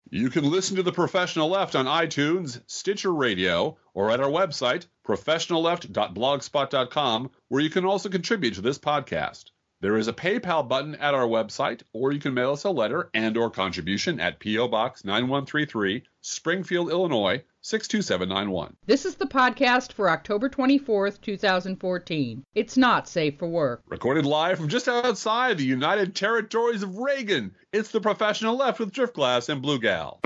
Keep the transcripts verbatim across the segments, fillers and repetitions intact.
You can listen to The Professional Left on iTunes, Stitcher Radio, or at our website, professional left dot blogspot dot com, where you can also contribute to this podcast. There is a PayPal button at our website, or you can mail us a letter and or contribution at P O. Box nine one three three, Springfield, Illinois, six two seven nine one. This is the podcast for October twenty-fourth, two thousand fourteen. It's not safe for work. Recorded live from just outside the United Territories of Reagan, it's The Professional Left with Driftglass and Blue Gal.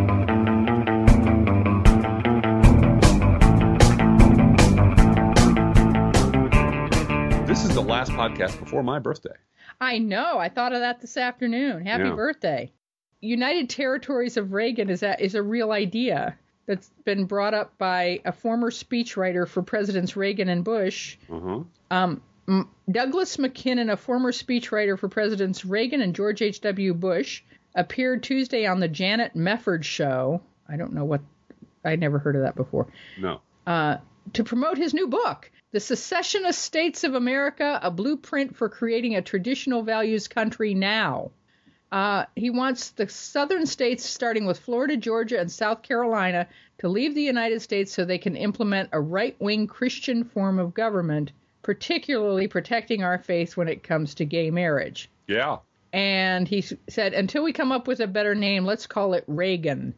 This is the last podcast before my birthday. I know. I thought of that this afternoon. Happy Yeah. birthday. United Territories of Reagan is a, is a real idea that's been brought up by a former speechwriter for Presidents Reagan and Bush. Uh-huh. Um, M- Douglas McKinnon, a former speechwriter for Presidents Reagan and George H W. Bush, appeared Tuesday on the Janet Mefford Show. I don't know what... I never heard of that before. No. Uh, to promote his new book, The Secessionist States of America, A Blueprint for Creating a Traditional Values Country Now. Uh, he wants the southern states, starting with Florida, Georgia, and South Carolina, to leave the United States so they can implement a right-wing Christian form of government, particularly protecting our faith when it comes to gay marriage. Yeah. And he s- said, until we come up with a better name, let's call it Reagan.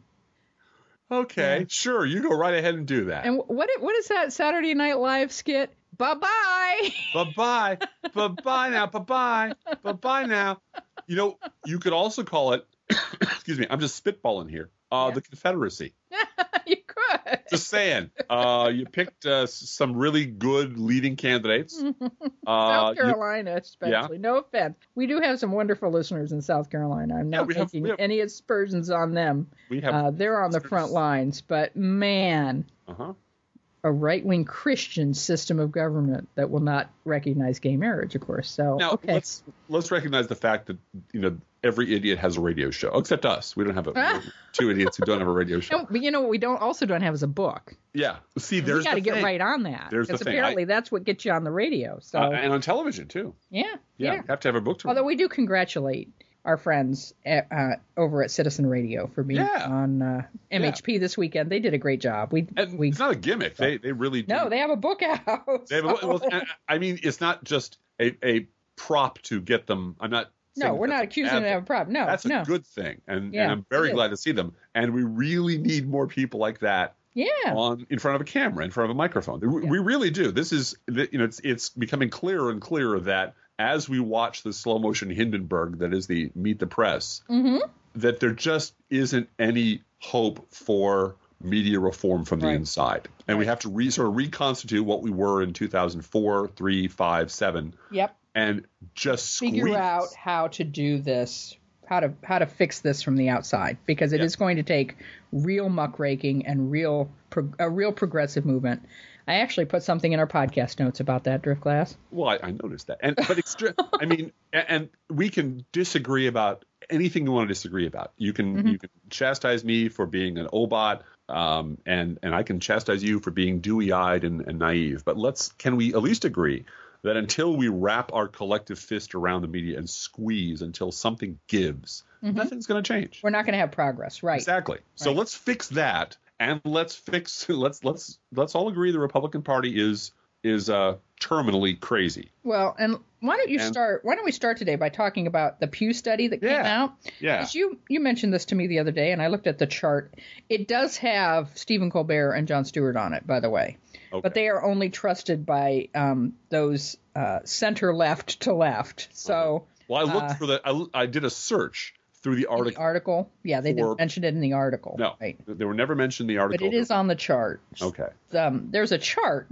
Okay, Yeah. sure. You go right ahead and do that. And what what is that Saturday Night Live skit? Bye-bye. Bye-bye. Bye-bye now. Bye-bye. Bye-bye now. You know, you could also call it, excuse me, I'm just spitballing here, uh, Yeah. the Confederacy. You could. Just saying. Uh, you picked uh, s- some really good leading candidates. Uh, South you- Carolina, especially. No offense. We do have some wonderful listeners in South Carolina. I'm Yeah, not we have- making we have- any aspersions on them. we have. Uh, they're on the listeners. front lines. But, man, Uh-huh. a right-wing Christian system of government that will not recognize gay marriage, of course. So, Now, okay. let's let's recognize the fact that, you know, every idiot has a radio show, except us. We don't have a, we're two idiots who don't have a radio show. No, but you know what we don't also don't have is a book. Yeah. See, there's we got to the get thing. right on that. There's the because thing. apparently that's what gets you on the radio. So, Uh, and on television, too. yeah, Yeah, yeah. you have to have a book to Although read. we do congratulate our friends at, uh, over at Citizen Radio for being Yeah. on uh, M H P this weekend. They did a great job. We And we it's not a gimmick. They they really do. no, they have a book out. They have a- so- well, and I mean, it's not just a, a prop to get them. I'm not. no, saying we're that's not a accusing bad them of a thing. problem. No, That's a no. good thing, and, Yeah, and I'm very it is. glad to see them. And we really need more people like that Yeah. on in front of a camera, in front of a microphone. We, we really do. This is, you know, it's it's becoming clearer and clearer that as we watch the slow motion Hindenburg, that is the Meet the Press, Mm-hmm. that there just isn't any hope for media reform from the Right. inside, and we have to re, sort of reconstitute what we were in two thousand four, three, five, seven, Yep. and just squeeze. Figure out how to do this, how to how to fix this from the outside, because it Yeah. is going to take real muckraking and real pro- a real progressive movement. I actually put something in our podcast notes about that, Driftglass. Well, I, I noticed that, and but extra. I mean, and, and we can disagree about anything you want to disagree about. You can Mm-hmm. you can chastise me for being an obot, um, and and I can chastise you for being dewy-eyed and, and naive. But let's can we at least agree that until we wrap our collective fist around the media and squeeze until something gives, nothing's going to change. We're not going to have progress, right? Exactly. So Right. let's fix that, and let's fix let's let's let's all agree the Republican Party is is uh, terminally crazy. Well, and why don't you And- start? Why don't we start today by talking about the Pew study that came Yeah. out? Yeah. 'Cause You you mentioned this to me the other day, and I looked at the chart. It does have Stephen Colbert and Jon Stewart on it, by the way, Okay. but they are only trusted by um, those uh, center left to left. So Well, I looked uh, for the. I, I did a search through the in the article. article, yeah, they for- didn't mention it in the article. No, right? they were never mentioned in the But article. it is on the chart. Okay. Um, there's a chart.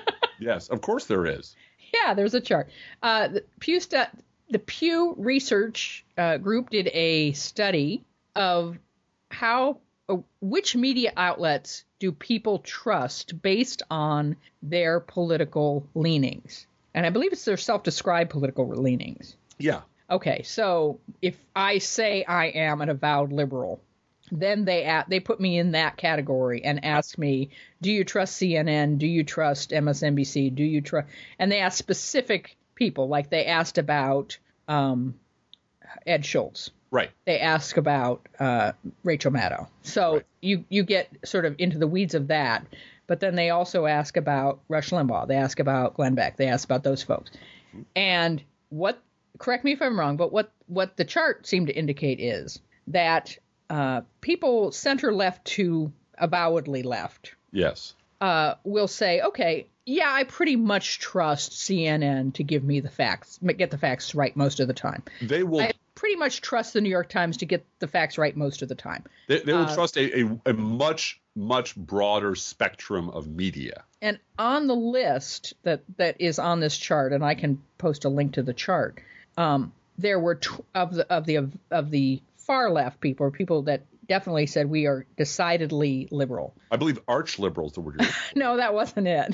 Yes, of course there is. Yeah, there's a chart. Uh, the Pew stu- the Pew Research uh, Group did a study of how uh, which media outlets do people trust based on their political leanings, and I believe it's their self-described political leanings. Yeah. Okay, so if I say I am an avowed liberal, then they a- they put me in that category and ask me, do you trust C N N? Do you trust M S N B C? Do you trust? And they ask specific people, like they asked about um, Ed Schultz. Right. they ask about uh, Rachel Maddow. So Right. you, you get sort of into the weeds of that. But then they also ask about Rush Limbaugh. They ask about Glenn Beck. They ask about those folks. Mm-hmm. And what, correct me if I'm wrong, but what, what the chart seemed to indicate is that uh, people center left to avowedly left Yes. uh, will say, okay, yeah, I pretty much trust C N N to give me the facts, get the facts right most of the time. They will I pretty much trust the New York Times to get the facts right most of the time. They, they will uh, trust a, a, a much, much broader spectrum of media. And on the list that, that is on this chart, and I can post a link to the chart, um, there were tw- of the of the of, of the far left people, or people that definitely said we are decidedly liberal. I believe arch liberals the word. No, that wasn't it.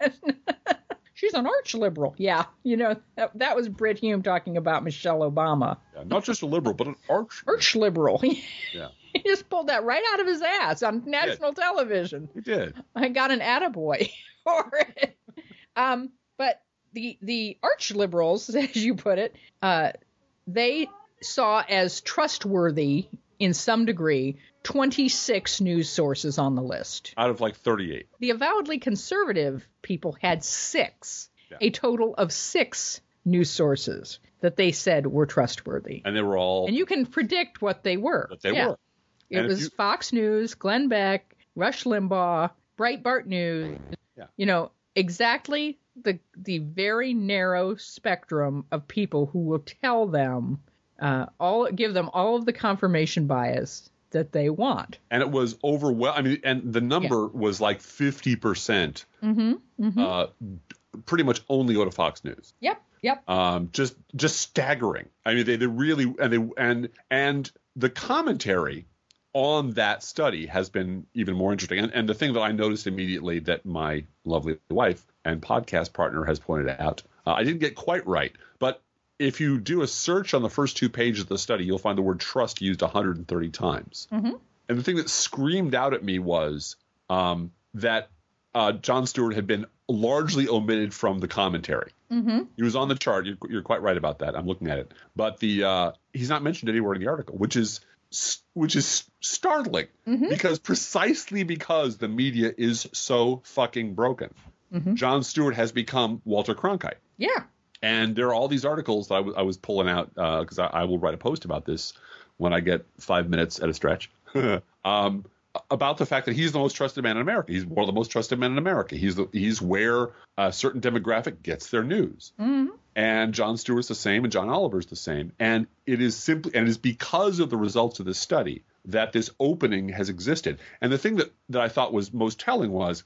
She's an arch liberal. Yeah, you know that, that was Brit Hume talking about Michelle Obama. Yeah, not just a liberal, but an arch. Arch liberal. Yeah. He just pulled that right out of his ass on national television. He did. I got an attaboy for it. Um, but the the arch liberals, as you put it, uh, they saw as trustworthy in some degree twenty-six news sources on the list. Out of like thirty-eight. The avowedly conservative people had six, yeah. a total of six news sources that they said were trustworthy. And they were all. And you can predict what they were. What they yeah. were. It and was you... Fox News, Glenn Beck, Rush Limbaugh, Breitbart News. Yeah. You know, exactly the the very narrow spectrum of people who will tell them, uh, all give them all of the confirmation bias that they want. And it was overwhelming. I mean, and the number yeah. was like fifty percent. Mm-hmm, mm-hmm. Uh, pretty much only go to Fox News. Yep. Yep. Um, just just staggering. I mean, they, they really and they and and the commentary on that study has been even more interesting. And, and the thing that I noticed immediately that my lovely wife and podcast partner has pointed out, uh, I didn't get quite right, but if you do a search on the first two pages of the study, you'll find the word trust used one hundred thirty times. Mm-hmm. And the thing that screamed out at me was um, that uh, Jon Stewart had been largely omitted from the commentary. Mm-hmm. He was on the chart. You're, you're quite right about that. I'm looking at it. But the uh, he's not mentioned anywhere in the article, which is which is startling mm-hmm. because precisely because the media is so fucking broken. Mm-hmm. Jon Stewart has become Walter Cronkite. Yeah. And there are all these articles that I, w- I was pulling out because uh, I, I will write a post about this when I get five minutes at a stretch um, about the fact that he's the most trusted man in America. He's one of the most trusted men in America. He's the, he's where a certain demographic gets their news. Mm-hmm. And Jon Stewart's the same, and John Oliver's the same. And it is simply, and it is because of the results of this study that this opening has existed. And the thing that, that I thought was most telling was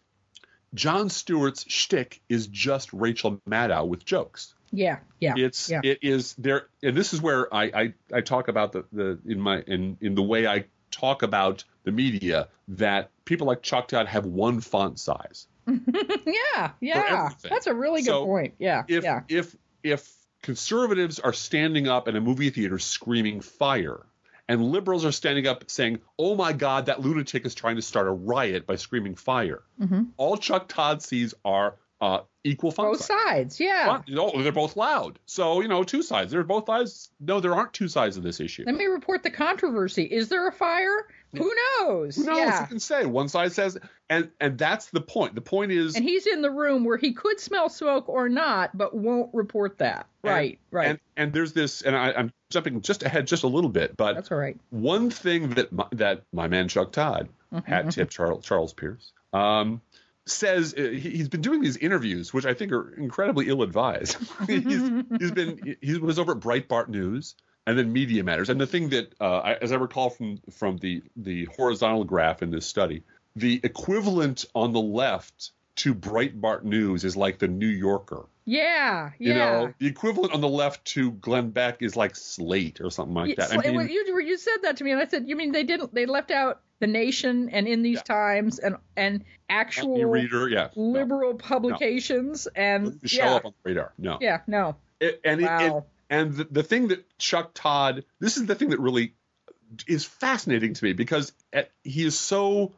Jon Stewart's shtick is just Rachel Maddow with jokes. Yeah, yeah. It's yeah. it is there, and this is where I, I, I talk about the, the in my in, in the way I talk about the media that people like Chuck Todd have one font size. yeah, yeah. That's a really good so point. Yeah, if yeah. if if conservatives are standing up in a movie theater screaming fire, and liberals are standing up saying, "Oh my God, that lunatic is trying to start a riot by screaming fire," mm-hmm. all Chuck Todd sees are uh, equal font both size. sides. Yeah, no, they're both loud. So you know, two sides. They're both sides. No, there aren't two sides of this issue. Let me report the controversy. Is there a fire? Who knows? Who knows? Yeah. You can say one side says, and and that's the point. The point is, and he's in the room where he could smell smoke or not, but won't report that. and, Right, right. And and there's this, and I, I'm jumping just ahead just a little bit, but that's all right. One thing that my, that my man Chuck Todd, mm-hmm. hat tip Charles Charles Pierce, um, says uh, he, he's been doing these interviews, which I think are incredibly ill-advised. he's, he's been he was over at Breitbart News. And then Media Matters. And the thing that, uh, I, as I recall from from the, the horizontal graph in this study, the equivalent on the left to Breitbart News is like the New Yorker. Yeah, yeah. You know, the equivalent on the left to Glenn Beck is like Slate or something like that. Yeah, I mean, you, you said that to me, and I said, you mean they didn't? They left out The Nation and In These yeah. Times and and actual reader, yeah, liberal no. publications no. and show yeah. up on the radar. No. Yeah, no. It, and wow. it, it, and the, the thing that Chuck Todd, this is the thing that really is fascinating to me because he is so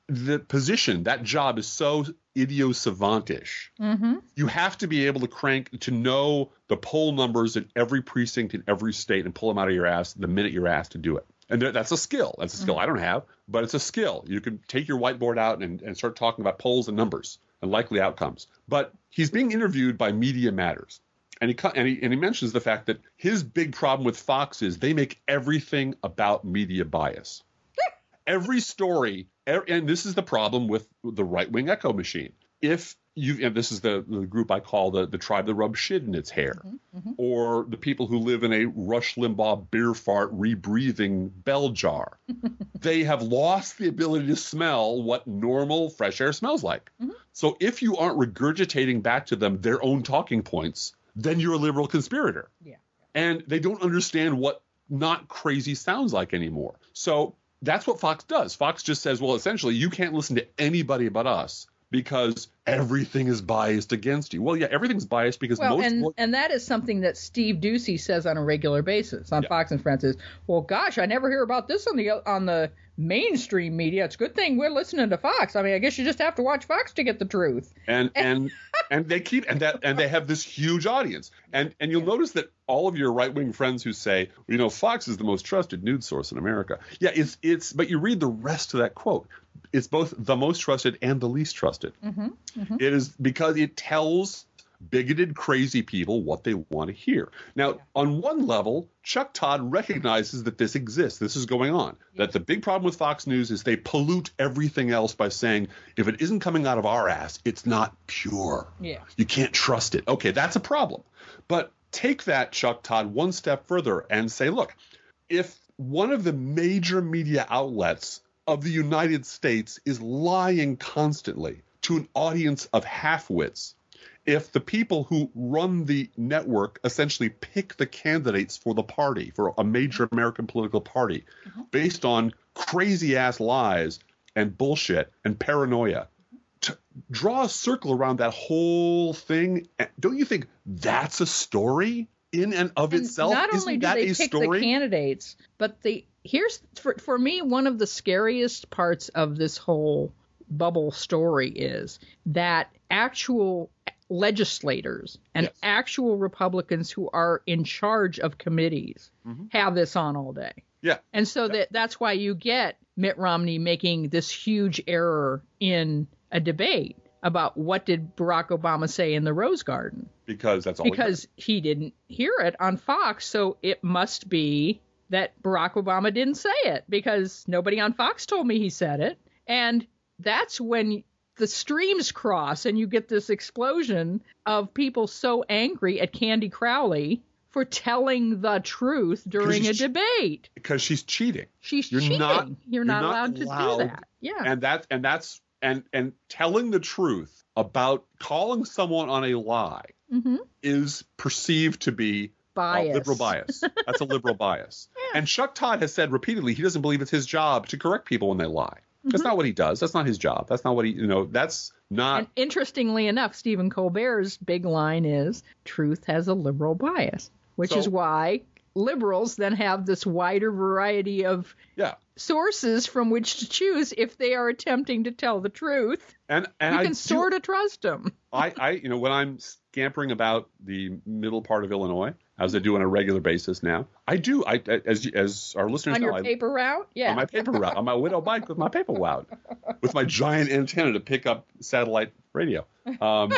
the position, that job is so idiosavant-ish. Mm-hmm. You have to be able to crank, to know the poll numbers in every precinct in every state and pull them out of your ass the minute you're asked to do it. And that's a skill. That's a skill mm-hmm. I don't have, but it's a skill. You can take your whiteboard out and, and start talking about polls and numbers and likely outcomes. But he's being interviewed by Media Matters. And he, and he and he mentions the fact that his big problem with Fox is they make everything about media bias. Every story, and this is the problem with the right-wing echo machine. If you, and this is the, the group I call the, the tribe that rubs shit in its hair, mm-hmm, mm-hmm. or the people who live in a Rush Limbaugh beer fart rebreathing bell jar. They have lost the ability to smell what normal fresh air smells like. Mm-hmm. So if you aren't regurgitating back to them their own talking points, then you're a liberal conspirator. Yeah. And they don't understand what not crazy sounds like anymore. So that's what Fox does. Fox just says, well, essentially, you can't listen to anybody but us because everything is biased against you. Well, yeah, everything's biased because well, most... and, Well, and that is something that Steve Doocy says on a regular basis on yeah. Fox and Friends is, well, gosh, I never hear about this on the on the mainstream media. It's a good thing we're listening to Fox. I mean, I guess you just have to watch Fox to get the truth. And and and they keep and that and they have this huge audience. And and you'll yeah. notice that all of your right-wing friends who say, you know, Fox is the most trusted news source in America. Yeah, it's it's but you read the rest of that quote. It's both the most trusted and the least trusted. Mm-hmm, mm-hmm. It is because it tells bigoted, crazy people what they want to hear. Now, yeah. on one level, Chuck Todd recognizes that this exists. This is going on. Yeah. That the big problem with Fox News is they pollute everything else by saying, if it isn't coming out of our ass, it's not pure. Yeah. You can't trust it. Okay, that's a problem. But take that, Chuck Todd, one step further and say, look, if one of the major media outlets of the United States is lying constantly to an audience of half-wits, if the people who run the network essentially pick the candidates for the party, for a major American political party, mm-hmm. based on crazy-ass lies and bullshit and paranoia, to draw a circle around that whole thing, don't you think that's a story in and of and itself? Not Isn't only do that they a pick story? the candidates, but the here's for, for me one of the scariest parts of this whole bubble story is that actual legislators and yes. actual Republicans who are in charge of committees mm-hmm. have this on all day. Yeah. And so yeah. that that's why you get Mitt Romney making this huge error in a debate about what did Barack Obama say in the Rose Garden. Because that's all Because he, he didn't hear it on Fox, so it must be that Barack Obama didn't say it because nobody on Fox told me he said it. And that's when the streams cross and you get this explosion of people so angry at Candy Crowley for telling the truth during a debate. Because she's cheating. She's you're cheating. Not, you're, you're not, not allowed, allowed to do that. Yeah. And that and that's and and telling the truth about calling someone on a lie mm-hmm. is perceived to be bias. Uh, liberal bias. That's a liberal bias. Yeah. And Chuck Todd has said repeatedly he doesn't believe it's his job to correct people when they lie. Mm-hmm. That's not what he does. That's not his job. That's not what he, you know, that's not. And interestingly enough, Stephen Colbert's big line is truth has a liberal bias, which so, is why liberals then have this wider variety of yeah. sources from which to choose if they are attempting to tell the truth. And, and you can I sort of trust them. I, I, you know, when I'm scampering about the middle part of Illinois, as I do on a regular basis now, I do. I, as as our listeners on know, your I, paper route, yeah, on my paper route, on my widow bike with my paper route, with my giant antenna to pick up satellite radio. Um,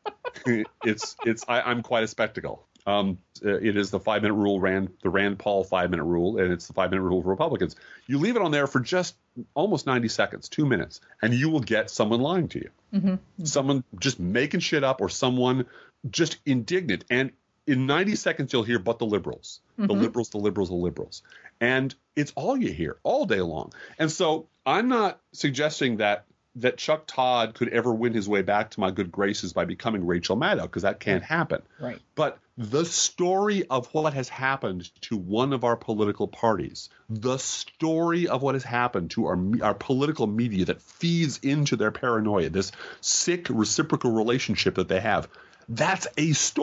it's it's I, I'm quite a spectacle. Um, it is the five minute rule, Rand the Rand Paul five minute rule, and it's the five minute rule for Republicans. You leave it on there for just almost ninety seconds, two minutes, and you will get someone lying to you, mm-hmm. Mm-hmm. someone just making shit up, or someone just indignant. And in ninety seconds, you'll hear, but the liberals, mm-hmm. the liberals, the liberals, the liberals. And it's all you hear all day long. And so I'm not suggesting that that Chuck Todd could ever win his way back to my good graces by becoming Rachel Maddow, because that can't happen. Right. But the story of what has happened to one of our political parties, the story of what has happened to our our political media that feeds into their paranoia, this sick reciprocal relationship that they have, that's a story.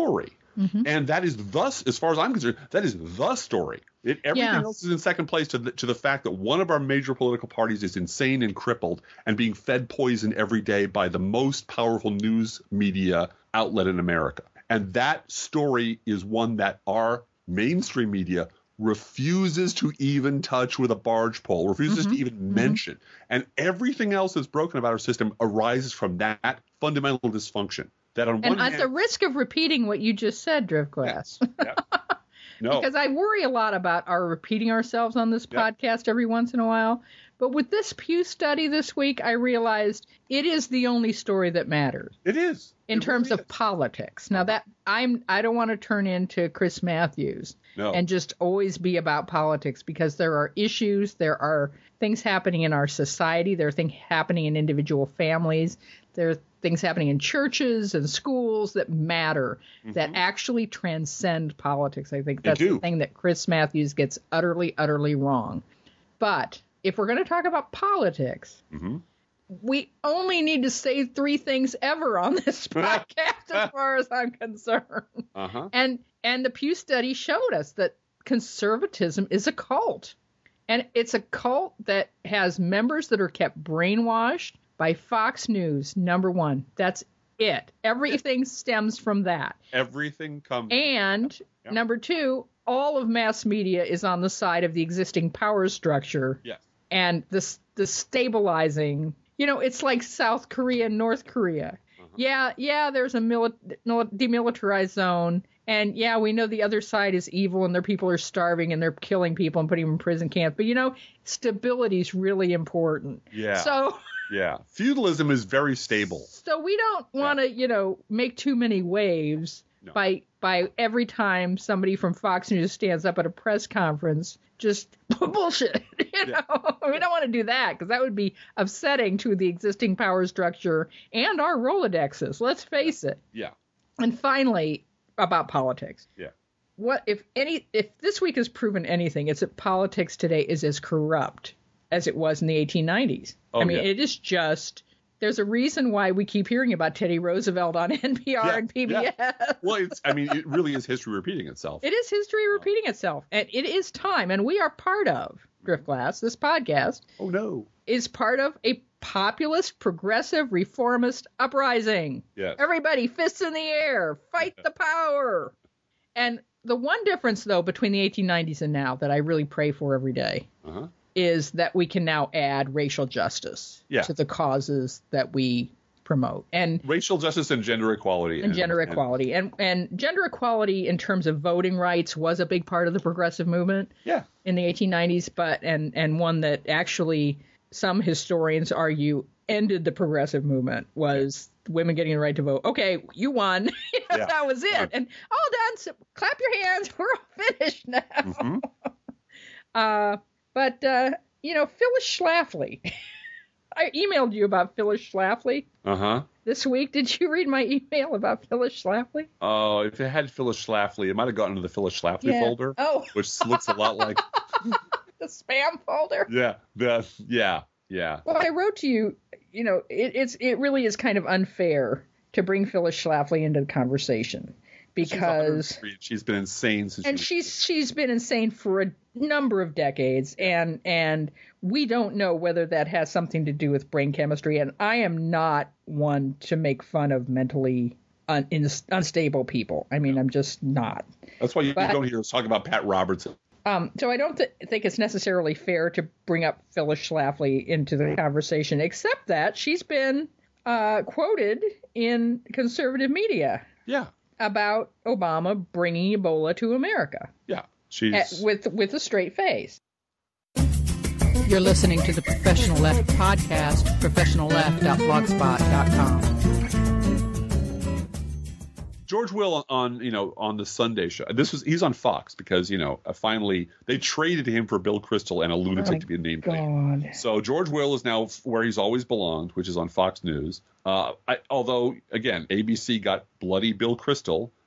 Mm-hmm. And that is thus, as far as I'm concerned, that is the story. It, everything Yeah. else is in second place to the, to the fact that one of our major political parties is insane and crippled and being fed poison every day by the most powerful news media outlet in America. And that story is one that our mainstream media refuses to even touch with a barge pole, refuses Mm-hmm. to even mention. And everything else that's broken about our system arises from that fundamental dysfunction. That on And one at hand, the risk of repeating what you just said, Driftglass, yeah. No. because I worry a lot about our repeating ourselves on this Yep. podcast every once in a while. But with this Pew study this week, I realized it is the only story that matters It is. in It terms really of is. politics. Now that I'm, I don't want to turn into Chris Matthews No. and just always be about politics, because there are issues, there are things happening in our society, there are things happening in individual families, there are things happening in churches and schools that matter, that actually transcend politics. I think They that's do. the thing that Chris Matthews gets utterly, utterly wrong. But if we're going to talk about politics, Mhm. we only need to say three things ever on this podcast, as far as I'm concerned. Uh-huh. And and the Pew study showed us that conservatism is a cult. And it's a cult that has members that are kept brainwashed by Fox News, number one. That's it. Everything stems from that. Everything comes. And Yep. number two, all of mass media is on the side of the existing power structure Yes. and the the stabilizing. You know, it's like South Korea and North Korea. Uh-huh. Yeah, yeah, there's a mili- demilitarized zone. And yeah, we know the other side is evil and their people are starving and they're killing people and putting them in prison camps. But, you know, stability is really important. Yeah. So Yeah. Feudalism is very stable. so we don't want to, you know, make too many waves No. by by every time somebody from Fox News stands up at a press conference, just bullshit. You know, Yeah. we don't want to do that, because that would be upsetting to the existing power structure and our Rolodexes. Let's face it. Yeah. And finally, about politics. Yeah. What if any? If this week has proven anything, it's that politics today is as corrupt as it was in the eighteen nineties. Oh, I mean, yeah. it is just. There's a reason why we keep hearing about Teddy Roosevelt on N P R Yeah, and P B S. yeah. Well, it's. I mean, it really is history repeating itself. It is history repeating itself, and it is time, and we are part of Driftglass. This podcast Oh no. is part of a populist, progressive, reformist uprising. Yes. Everybody, fists in the air, fight the power. And the one difference, though, between the eighteen nineties and now that I really pray for every day Uh-huh. is that we can now add racial justice Yeah. to the causes that we promote. And Racial justice and gender equality. and gender equality. And, and gender equality in terms of voting rights was a big part of the progressive movement Yeah. in the eighteen nineties, but and, and one that actually some historians argue ended the progressive movement was women getting the right to vote. Okay, you won. Yeah. That was it. Yeah. And all done. So clap your hands. We're all finished now. Mhm. Uh, but, uh, you know, Phyllis Schlafly. I emailed you about Phyllis Schlafly Uh-huh. this week. Did you read my email about Phyllis Schlafly? Oh, if it had Phyllis Schlafly, it might have gotten into the Phyllis Schlafly folder, Oh, which looks a lot like. the spam folder. Yeah. The. Yeah. Yeah. Well, I wrote to you, you know, it, it's it really is kind of unfair to bring Phyllis Schlafly into the conversation She's because, one hundred three. She's been insane since. and she was- she's she's been insane for a number of decades, and and we don't know whether that has something to do with brain chemistry. And I am not one to make fun of mentally un, in, unstable people. I mean, I'm just not. That's why you, but- you don't hear us talk about Pat Robertson. Um, so I don't th- think it's necessarily fair to bring up Phyllis Schlafly into the conversation, except that she's been uh, quoted in conservative media Yeah. about Obama bringing Ebola to America Yeah. She's. at, with with a straight face. You're listening to the Professional Left podcast, professional left dot blogspot dot com. George Will on, you know, on the Sunday show. This was he's on Fox because, you know, uh, finally they traded him for Bill Kristol and a lunatic my to be named. God. So George Will is now where he's always belonged, which is on Fox News. Uh, I, although again, A B C got bloody Bill Kristol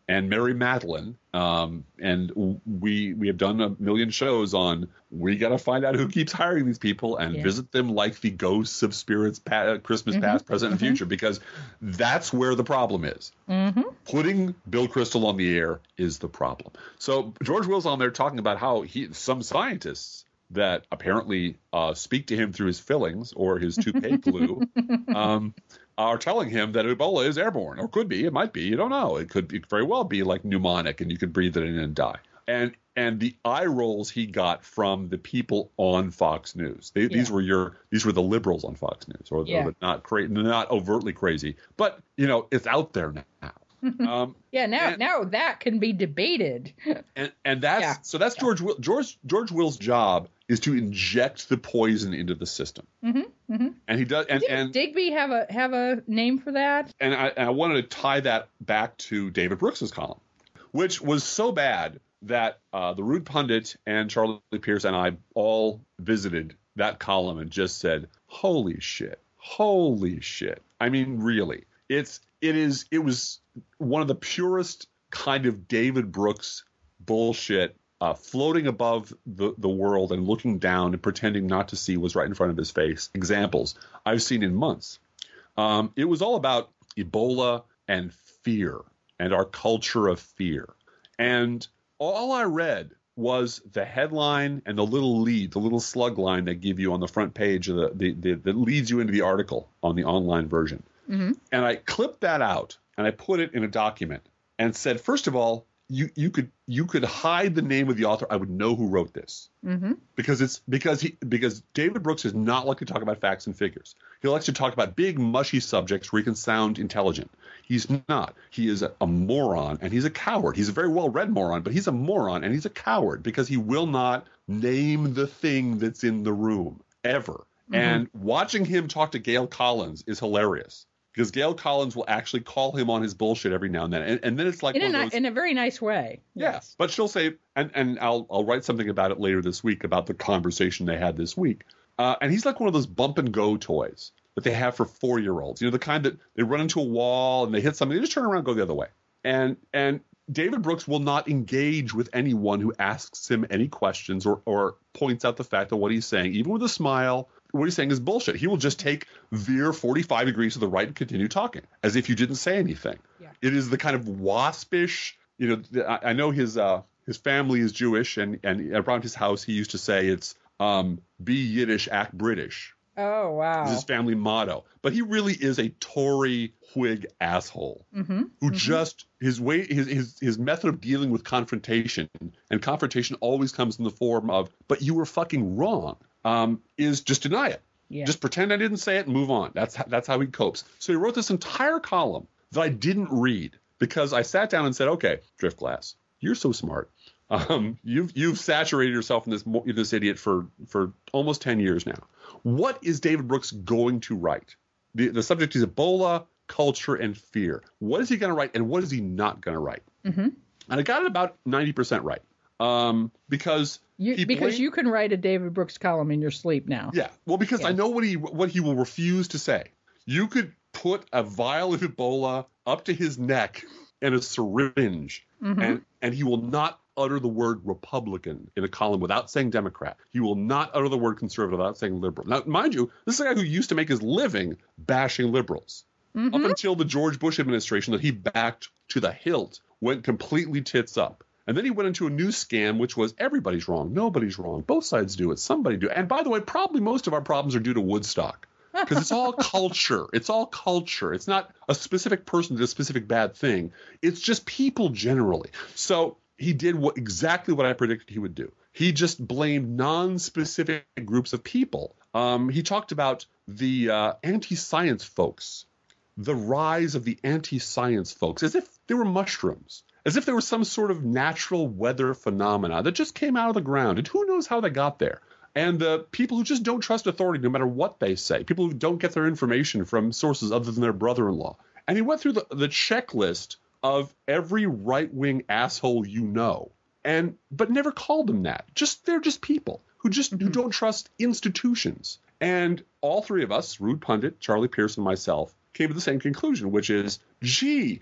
and Mary Madeline. Um, and we we have done a million shows on we got to find out who keeps hiring these people and yeah. visit them like the ghosts of spirits, pa- Christmas mm-hmm. past, present, mm-hmm. and future, because that's where the problem is. Mm-hmm. Putting Bill Kristol on the air is the problem. So George Will's on there talking about how he some scientists that apparently uh, speak to him through his fillings or his toupee glue um, are telling him that Ebola is airborne, or could be. It might be. You don't know. It could be, very well be like pneumonic, and you could breathe it in and die. And and the eye rolls he got from the people on Fox News. They, yeah. These were your these were the liberals on Fox News, or yeah. the not cra- not overtly crazy, but you know it's out there now. Um, yeah, now and, now that can be debated. And and that's yeah. so that's yeah. George Will, George George Will's job is to inject the poison into the system. Mm-hmm, mm-hmm. And he does. And, Didn't and Digby have a have a name for that? And I, and I wanted to tie that back to David Brooks's column, which was so bad that uh, the Rude Pundit and Charlie Pierce and I all visited that column and just said, "Holy shit! Holy shit!" I mean, really, it's it is it was one of the purest kind of David Brooks bullshit. Uh, floating above the, the world and looking down and pretending not to see what's right in front of his face. Examples I've seen in months. Um, it was all about Ebola and fear and our culture of fear. And all I read was the headline and the little lead, the little slug line they give you on the front page of the, the, the that leads you into the article on the online version. Mm-hmm. And I clipped that out and I put it in a document and said, first of all, You you could you could hide the name of the author. I would know who wrote this mm-hmm. because it's because he because David Brooks is not like to talk about facts and figures. He likes to talk about big mushy subjects where he can sound intelligent. He's not. He is a, a moron and he's a coward. He's a very well read moron, but he's a moron and he's a coward because he will not name the thing that's in the room ever. Mm-hmm. And watching him talk to Gail Collins is hilarious. Because Gail Collins will actually call him on his bullshit every now and then, and, and then it's like in a, one of those, in a very nice way. Yeah, yes. But she'll say, and and I'll I'll write something about it later this week about the conversation they had this week. Uh, and he's like one of those bump and go toys that they have for four year olds. You know, the kind that they run into a wall and they hit something, they just turn around and go the other way. And and David Brooks will not engage with anyone who asks him any questions or or points out the fact that what he's saying, even with a smile. What he's saying is bullshit. He will just take veer forty-five degrees to the right and continue talking as if you didn't say anything. Yeah. It is the kind of waspish, you know, I, I know his uh, his family is Jewish and, and around his house he used to say it's um, be Yiddish, act British. Oh, wow. This is his family motto. But he really is a Tory Whig asshole mm-hmm. who mm-hmm. just his way his, his his method of dealing with confrontation, and confrontation always comes in the form of, but you were fucking wrong. Um, is just deny it. Yeah. Just pretend I didn't say it and move on. That's that's how he copes. So he wrote this entire column that I didn't read because I sat down and said, "Okay, Driftglass, you're so smart. Um, you've you've saturated yourself in this in this idiot for for almost ten years now. What is David Brooks going to write? The the subject is Ebola, culture, and fear. What is he going to write, and what is he not going to write? Mm-hmm. And I got it about ninety percent right. Um, because you, he because blamed, you can write a David Brooks column in your sleep now. Yeah, well, because yes. I know what he what he will refuse to say. You could put a vial of Ebola up to his neck and a syringe, mm-hmm. and and he will not utter the word Republican in a column without saying Democrat. He will not utter the word conservative without saying liberal. Now, mind you, this is a guy who used to make his living bashing liberals. Mm-hmm. Up until the George Bush administration that he backed to the hilt went completely tits up. And then he went into a new scam, which was everybody's wrong. Nobody's wrong. Both sides do it. Somebody do it. And by the way, probably most of our problems are due to Woodstock because it's all culture. It's all culture. It's not a specific person did a specific bad thing. It's just people generally. So he did what exactly what I predicted he would do. He just blamed non-specific groups of people. Um, he talked about the uh, anti-science folks, the rise of the anti-science folks, as if they were mushrooms. As if there was some sort of natural weather phenomena that just came out of the ground, and who knows how they got there. And the uh, people who just don't trust authority no matter what they say, people who don't get their information from sources other than their brother-in-law. And he went through the, the checklist of every right-wing asshole you know, and but never called them that. Just they're just people who just mm-hmm. who don't trust institutions. And all three of us, Rude Pundit, Charlie Pierce, and myself, came to the same conclusion, which is, gee,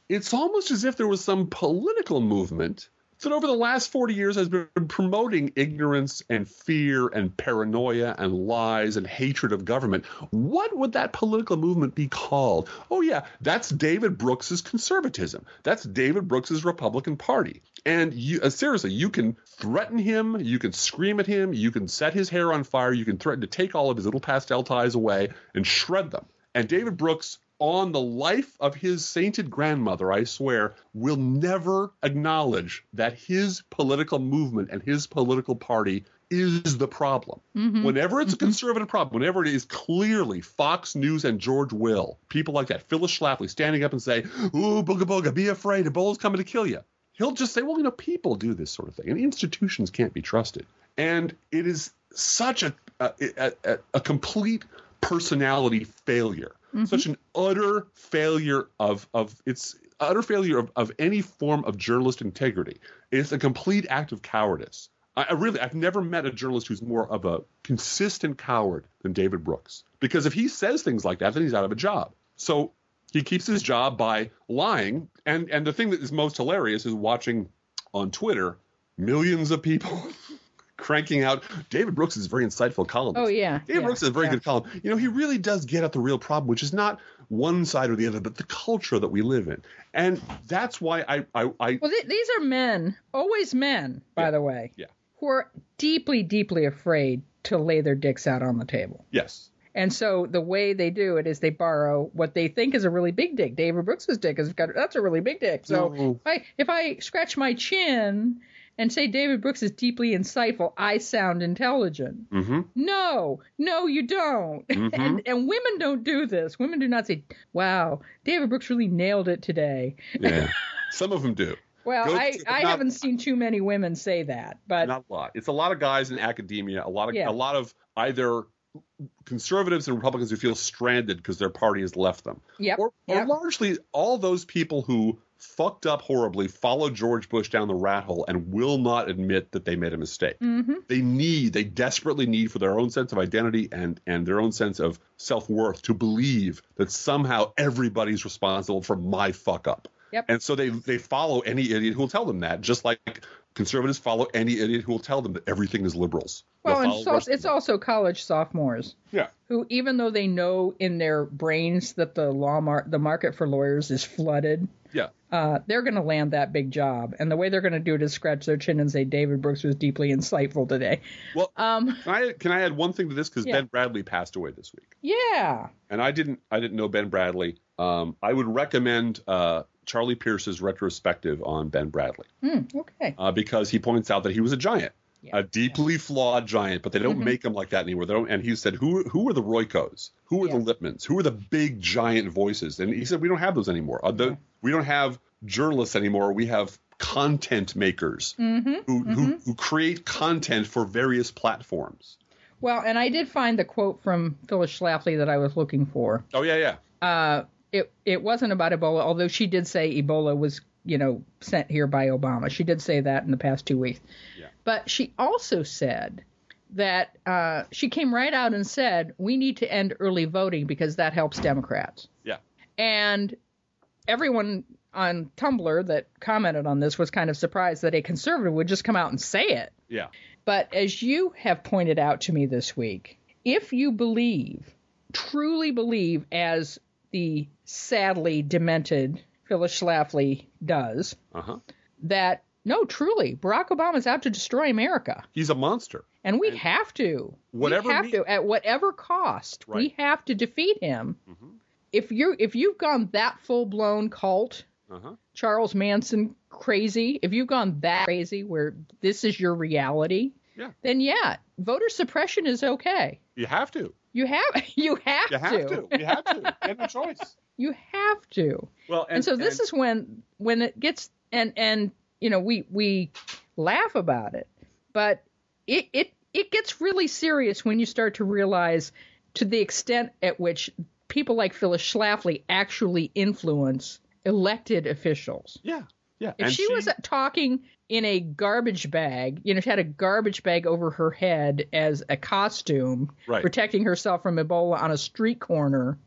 it's almost as if there was some political movement that over the last forty years has been promoting ignorance and fear and paranoia and lies and hatred of government. What would that political movement be called? Oh, yeah, that's David Brooks's conservatism. That's David Brooks's Republican Party. And you, uh, seriously, you can threaten him, you can scream at him, you can set his hair on fire, you can threaten to take all of his little pastel ties away and shred them. And David Brooks, on the life of his sainted grandmother, I swear, will never acknowledge that his political movement and his political party is the problem. Mm-hmm. Whenever it's mm-hmm. a conservative problem, whenever it is clearly Fox News and George Will, people like that, Phyllis Schlafly standing up and say, ooh, booga booga, be afraid, Ebola's coming to kill you. He'll just say, well, you know, people do this sort of thing, and institutions can't be trusted. And it is such a a, a, a complete personality failure. Mm-hmm. Such an utter failure of of it's utter failure of, of any form of journalist integrity. It's a complete act of cowardice. I, I really I've never met a journalist who's more of a consistent coward than David Brooks. Because if he says things like that, then he's out of a job. So he keeps his job by lying. And and the thing that is most hilarious is watching on Twitter millions of people cranking out. David Brooks is a very insightful columnist. Oh, yeah. David yeah, Brooks is a very yeah. good column. You know, he really does get at the real problem, which is not one side or the other, but the culture that we live in. And that's why I... I, I well, th- these are men, always men, by yeah, the way, yeah. who are deeply, deeply afraid to lay their dicks out on the table. Yes. And so the way they do it is they borrow what they think is a really big dick. David Brooks's dick is got that's a really big dick. So mm-hmm. if I if I scratch my chin and say David Brooks is deeply insightful, I sound intelligent. Mm-hmm. No, no, you don't. Mm-hmm. and and women don't do this. Women do not say, "Wow, David Brooks really nailed it today." Yeah, some of them do. Well, Go, I, I not, haven't seen too many women say that, but not a lot. It's a lot of guys in academia, a lot of yeah. a lot of either conservatives and Republicans who feel stranded because their party has left them. Yep. Or, yep. or largely all those people who fucked up horribly, followed George Bush down the rat hole, and will not admit that they made a mistake. Mm-hmm. They need, they desperately need for their own sense of identity and, and their own sense of self-worth to believe that somehow everybody's responsible for my fuck up. Yep. And so they, they follow any idiot who will tell them that, just like conservatives follow any idiot who will tell them that everything is liberals. Well, and so, it's also college sophomores. Yeah. Who, even though they know in their brains that the law mar- the market for lawyers is flooded, yeah, uh, they're going to land that big job. And the way they're going to do it is scratch their chin and say David Brooks was deeply insightful today. Well, um, can I can I add one thing to this because yeah. Ben Bradley passed away this week. Yeah. And I didn't I didn't know Ben Bradley. Um, I would recommend uh, Charlie Pierce's retrospective on Ben Bradley. Mm, okay. Uh, because he points out that he was a giant. Yeah. A deeply flawed giant, but they don't Mm-hmm. make him like that anymore. They don't, and he said, "Who who are the Roykos? Who are Yeah. the Lipmans? Who are the big giant voices?" And he said, "We don't have those anymore. Uh, the, Yeah. We don't have journalists anymore. We have content makers Mm-hmm. who, Mm-hmm. who who create content for various platforms." Well, and I did find the quote from Phyllis Schlafly that I was looking for. Oh yeah, yeah. Uh, it it wasn't about Ebola, although she did say Ebola was, you know, sent here by Obama. She did say that in the past two weeks. Yeah. But she also said that uh, she came right out and said, we need to end early voting because that helps Democrats. Yeah. And everyone on Tumblr that commented on this was kind of surprised that a conservative would just come out and say it. Yeah. But as you have pointed out to me this week, if you believe, truly believe, as the sadly demented Phyllis Schlafly does, Uh-huh. that, no, truly, Barack Obama's out to destroy America. He's a monster. And we And have to. whatever we have me- to, at whatever cost, Right. we have to defeat him. Mm-hmm. If you're if you've gone that full-blown cult, Uh-huh. Charles Manson crazy, if you've gone that crazy where this is your reality, Yeah. then yeah, voter suppression is okay. You have to. You have you have, You have to. to. You have to. You have no choice. You have to. Well, And, and, so this and- is when when it gets and and you know we we laugh about it, but it it it gets really serious when you start to realize to the extent at which people like Phyllis Schlafly actually influence elected officials. Yeah. Yeah. If and she, was talking in a garbage bag, you know, she had a garbage bag over her head as a costume, Right. protecting herself from Ebola on a street corner, Yeah.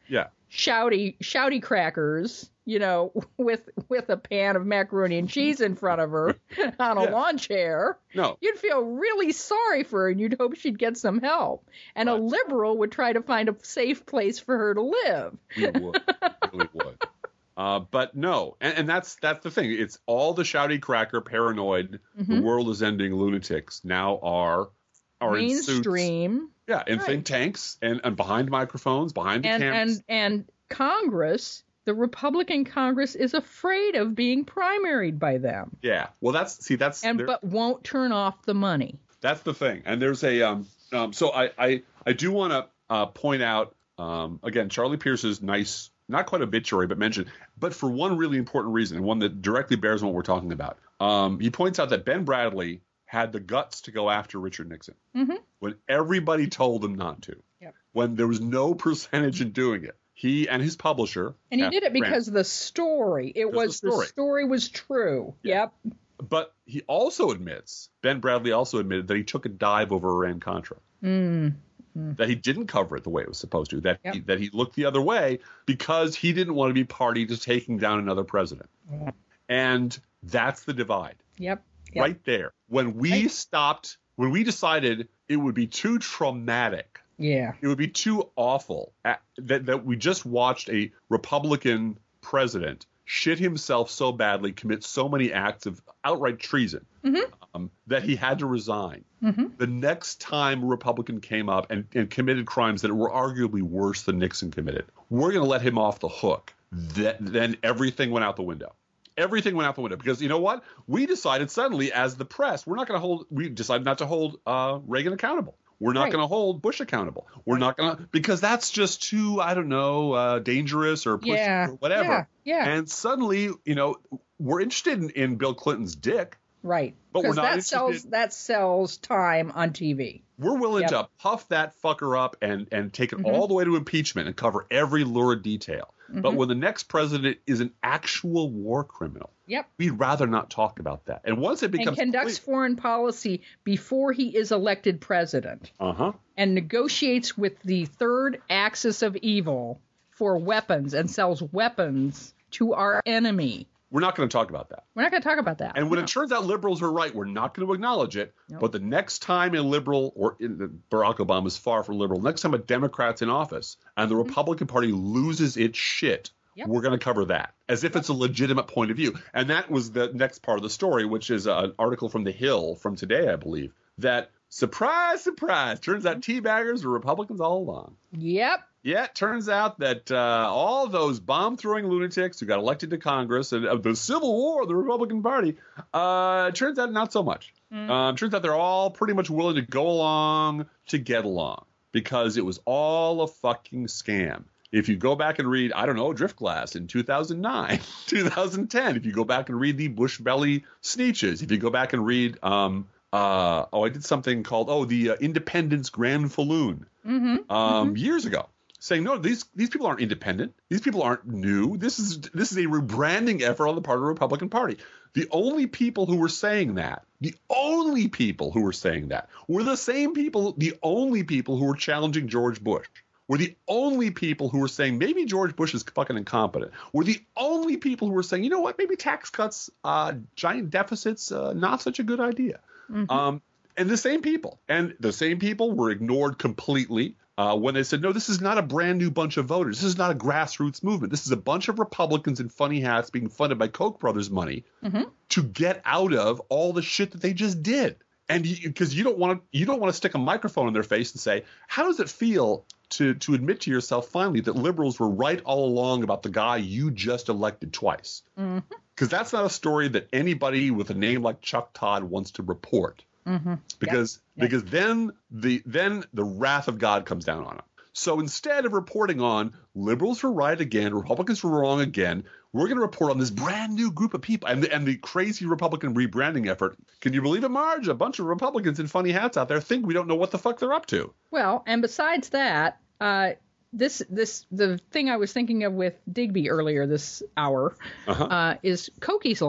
shouty shouty crackers, you know, with with a pan of macaroni and cheese in front of her on a yeah. lawn chair. No. You'd feel really sorry for her, and you'd hope she'd get some help. And right. a liberal would try to find a safe place for her to live. We would. We would. Uh, but no, and, and that's that's the thing. It's all the shouty cracker, paranoid, mm-hmm. the world is ending lunatics now are are mainstream. In suits. Yeah, in right. think tanks and, and behind microphones, behind the and, cameras. And and Congress, the Republican Congress, is afraid of being primaried by them. Yeah, well, that's see, that's and but won't turn off the money. That's the thing. And there's a um, um so I I I do want to uh, point out um again Charlie Pierce's nice. Not quite obituary, but mentioned, but for one really important reason, and one that directly bears on what we're talking about. Um, he points out that Ben Bradlee had the guts to go after Richard Nixon mm-hmm. when everybody told him not to, yep. when there was no percentage in doing it. He and his publisher. And he did it because Grant, the story, it was, the story. the story was true. Yeah. Yep. But he also admits, Ben Bradlee also admitted that he took a dive over Iran-Contra. Mm. That he didn't cover it the way it was supposed to, that, yep. he, that he looked the other way because he didn't want to be party to taking down another president. Yep. And that's the divide. Yep. yep. Right there. When we right. stopped, when we decided it would be too traumatic, yeah, it would be too awful at, that, that we just watched a Republican president shit himself so badly, commit so many acts of outright treason, mm-hmm. um, that he had to resign. Mm-hmm. The next time a Republican came up and, and committed crimes that were arguably worse than Nixon committed, we're going to let him off the hook. That, then everything went out the window. Everything went out the window because you know what? We decided suddenly as the press, we're not going to hold, we decided not to hold uh, Reagan accountable. We're not right. going to hold Bush accountable. We're not going to, because that's just too, I don't know, uh, dangerous or pushy yeah. or whatever. Yeah. yeah. And suddenly, you know, we're interested in, in Bill Clinton's dick. Right. But we're not that interested. sells that sells time on T V. We're willing yep. to puff that fucker up and, and take it mm-hmm. all the way to impeachment and cover every lurid detail. Mm-hmm. But when the next president is an actual war criminal, yep. we'd rather not talk about that. And once it becomes and conducts complete, foreign policy before he is elected president, uh-huh. and negotiates with the third axis of evil for weapons and sells weapons to our enemy. We're not going to talk about that. We're not going to talk about that. And when no. it turns out liberals are right, we're not going to acknowledge it. Nope. But the next time a liberal, or in, Barack Obama is far from liberal, next time a Democrat's in office and the mm-hmm. Republican Party loses its shit, yep. we're going to cover that as if yep. it's a legitimate point of view. And that was the next part of the story, which is an article from The Hill from today, I believe, that surprise, surprise, turns out teabaggers were Republicans all along. Yep. Yeah, it turns out that uh, all those bomb-throwing lunatics who got elected to Congress and uh, the Civil War of the Republican Party, uh, turns out not so much. Mm. Um, turns out they're all pretty much willing to go along to get along because it was all a fucking scam. If you go back and read, I don't know, Driftglass in two thousand nine, two thousand ten, if you go back and read the Bush Belly Sneetches, if you go back and read, um, uh, oh, I did something called, oh, the uh, Independence Grand Falloon mm-hmm. Um, mm-hmm. years ago. Saying, no, these these people aren't independent. These people aren't new. This is this is a rebranding effort on the part of the Republican Party. The only people who were saying that, the only people who were saying that were the same people, the only people who were challenging George Bush, were the only people who were saying maybe George Bush is fucking incompetent, were the only people who were saying, you know what, maybe tax cuts, uh, giant deficits, uh, not such a good idea. Mm-hmm. Um, and the same people. And the same people were ignored completely. Uh, when they said, no, this is not a brand new bunch of voters. This is not a grassroots movement. This is a bunch of Republicans in funny hats being funded by Koch brothers money mm-hmm. to get out of all the shit that they just did. And because you, you don't want to, you don't want to stick a microphone in their face and say, how does it feel to to admit to yourself finally that liberals were right all along about the guy you just elected twice? Because mm-hmm. that's not a story that anybody with a name like Chuck Todd wants to report. Mm-hmm. Because yep. because then the then the wrath of God comes down on them. So instead of reporting on liberals were right again, Republicans were wrong again, we're going to report on this brand new group of people and the, and the crazy Republican rebranding effort. Can you believe it, Marge? A bunch of Republicans in funny hats out there think we don't know what the fuck they're up to. Well, and besides that, uh, this this the thing I was thinking of with Digby earlier this hour uh-huh. uh, is Coky's Law.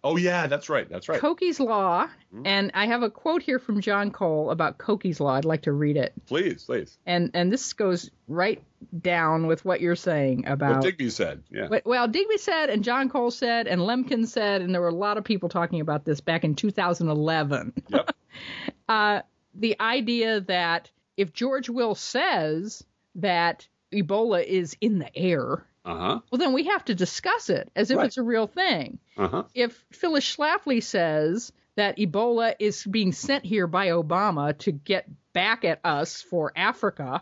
Oh, yeah, that's right. That's right. Cokie's Law. Mm-hmm. And I have a quote here from John Cole about Cokie's Law. I'd like to read it. Please, please. And and this goes right down with what you're saying about... What Digby said, yeah. What, well, Digby said, and John Cole said, and Lemkin said, and there were a lot of people talking about this back in two thousand eleven. Yep. uh, the idea that if George Will says that Ebola is in the air... Uh-huh. Well, then we have to discuss it as if right. it's a real thing. Uh-huh. If Phyllis Schlafly says that Ebola is being sent here by Obama to get back at us for Africa,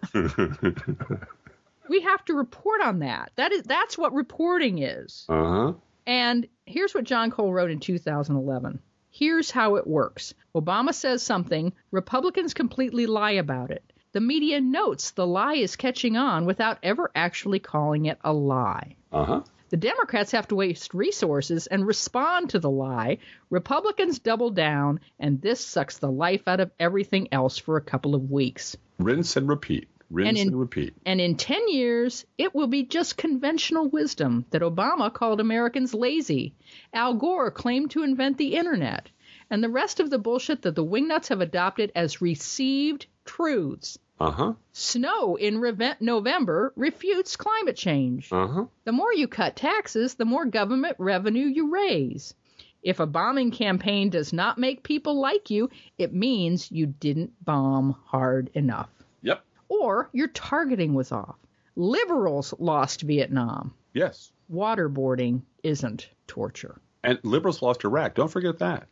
we have to report on that. That is, that's what reporting is. Uh-huh. And here's what John Cole wrote in two thousand eleven. Here's how it works. Obama says something, Republicans completely lie about it. The media notes the lie is catching on without ever actually calling it a lie. Uh-huh. The Democrats have to waste resources and respond to the lie. Republicans double down, and this sucks the life out of everything else for a couple of weeks. Rinse and repeat. Rinse and, in, and repeat. And in ten years, it will be just conventional wisdom that Obama called Americans lazy. Al Gore claimed to invent the internet. And the rest of the bullshit that the wingnuts have adopted as received truths. Uh-huh. Snow in Reve- November refutes climate change. Uh-huh. The more you cut taxes, the more government revenue you raise. If a bombing campaign does not make people like you, it means you didn't bomb hard enough. Yep. Or your targeting was off. Liberals lost Vietnam. Yes. Waterboarding isn't torture. And liberals lost Iraq. Don't forget that.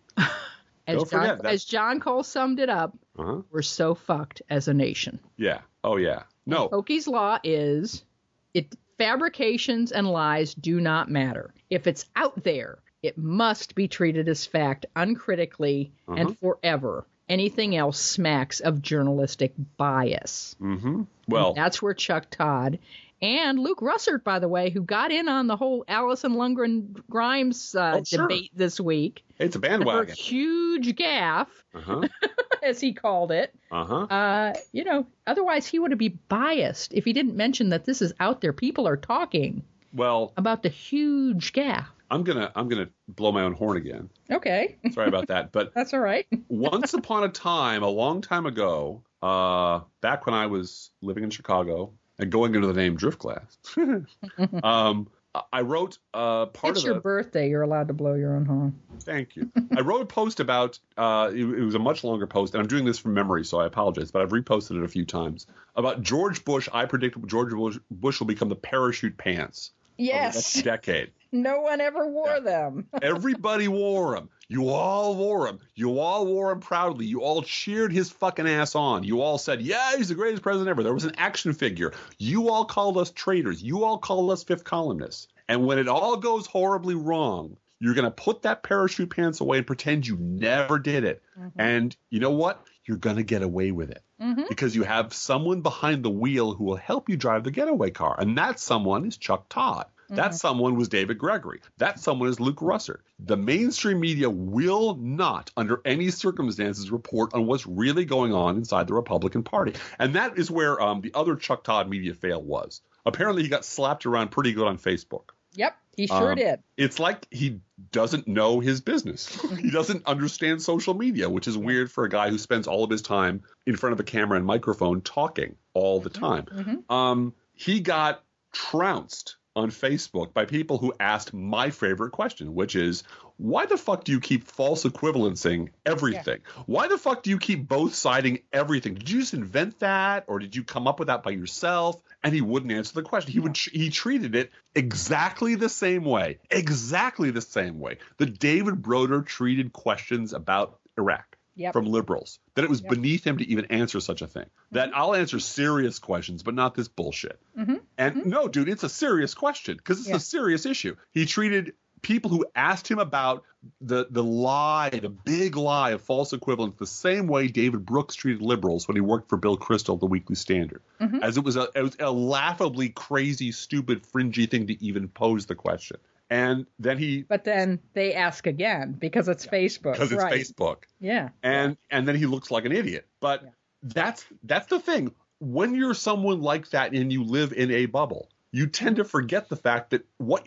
As Don't John, forget that. as John Cole summed it up, uh-huh. we're so fucked as a nation. Yeah. Oh, yeah. No. Cokie's Law is it fabrications and lies do not matter. If it's out there, it must be treated as fact uncritically uh-huh. and forever. Anything else smacks of journalistic bias. Mm-hmm. Well, and that's where Chuck Todd and Luke Russert, by the way, who got in on the whole Allison Lundgren Grimes uh, oh, sure. debate this week. It's a bandwagon. Her huge gaffe, uh-huh. as he called it. Uh-huh. Uh, you know, otherwise he would be biased if he didn't mention that this is out there. People are talking well about the huge gaffe. I'm gonna I'm gonna blow my own horn again. Okay. Sorry about that, but that's all right. Once upon a time, a long time ago, uh, back when I was living in Chicago and going under the name Driftglass, um, I wrote uh, part it's of your the, birthday. You're allowed to blow your own horn. Thank you. I wrote a post about uh, it, it was a much longer post, and I'm doing this from memory, so I apologize, but I've reposted it a few times about George Bush. I predict George Bush, Bush will become the parachute pants. Yes. Of the next decade. No one ever wore yeah. them. Everybody wore them. You all wore them. You all wore them proudly. You all cheered his fucking ass on. You all said, yeah, he's the greatest president ever. There was an action figure. You all called us traitors. You all called us fifth columnists. And when it all goes horribly wrong, you're going to put that parachute pants away and pretend you never did it. Mm-hmm. And you know what? You're going to get away with it. Mm-hmm. Because you have someone behind the wheel who will help you drive the getaway car. And that someone is Chuck Todd. That mm-hmm. someone was David Gregory. That someone is Luke Russert. The mainstream media will not, under any circumstances, report on what's really going on inside the Republican Party. And that is where um, the other Chuck Todd media fail was. Apparently, he got slapped around pretty good on Facebook. Yep, he sure um, did. It's like he doesn't know his business. He doesn't understand social media, which is weird for a guy who spends all of his time in front of a camera and microphone talking all the time. Mm-hmm. Um, he got trounced on Facebook by people who asked my favorite question, which is, why the fuck do you keep false equivalencing everything? Yeah. Why the fuck do you keep both siding everything? Did you just invent that, or did you come up with that by yourself? And he wouldn't answer the question. He would he treated it exactly the same way, exactly the same way that David Broder treated questions about Iraq. Yep. From liberals, that it was yep. beneath him to even answer such a thing. Mm-hmm. That I'll answer serious questions, but not this bullshit. Mm-hmm. And mm-hmm. no, dude, it's a serious question because it's yeah. a serious issue. He treated people who asked him about the the lie, the big lie of false equivalence, the same way David Brooks treated liberals when he worked for Bill Kristol, the Weekly Standard, mm-hmm. as it was, a, it was a laughably crazy, stupid, fringy thing to even pose the question. And then he, but then they ask again because it's yeah, Facebook, because it's right. Facebook. Yeah. And yeah. and then he looks like an idiot. But yeah. that's that's the thing. When you're someone like that and you live in a bubble, you tend to forget the fact that what you're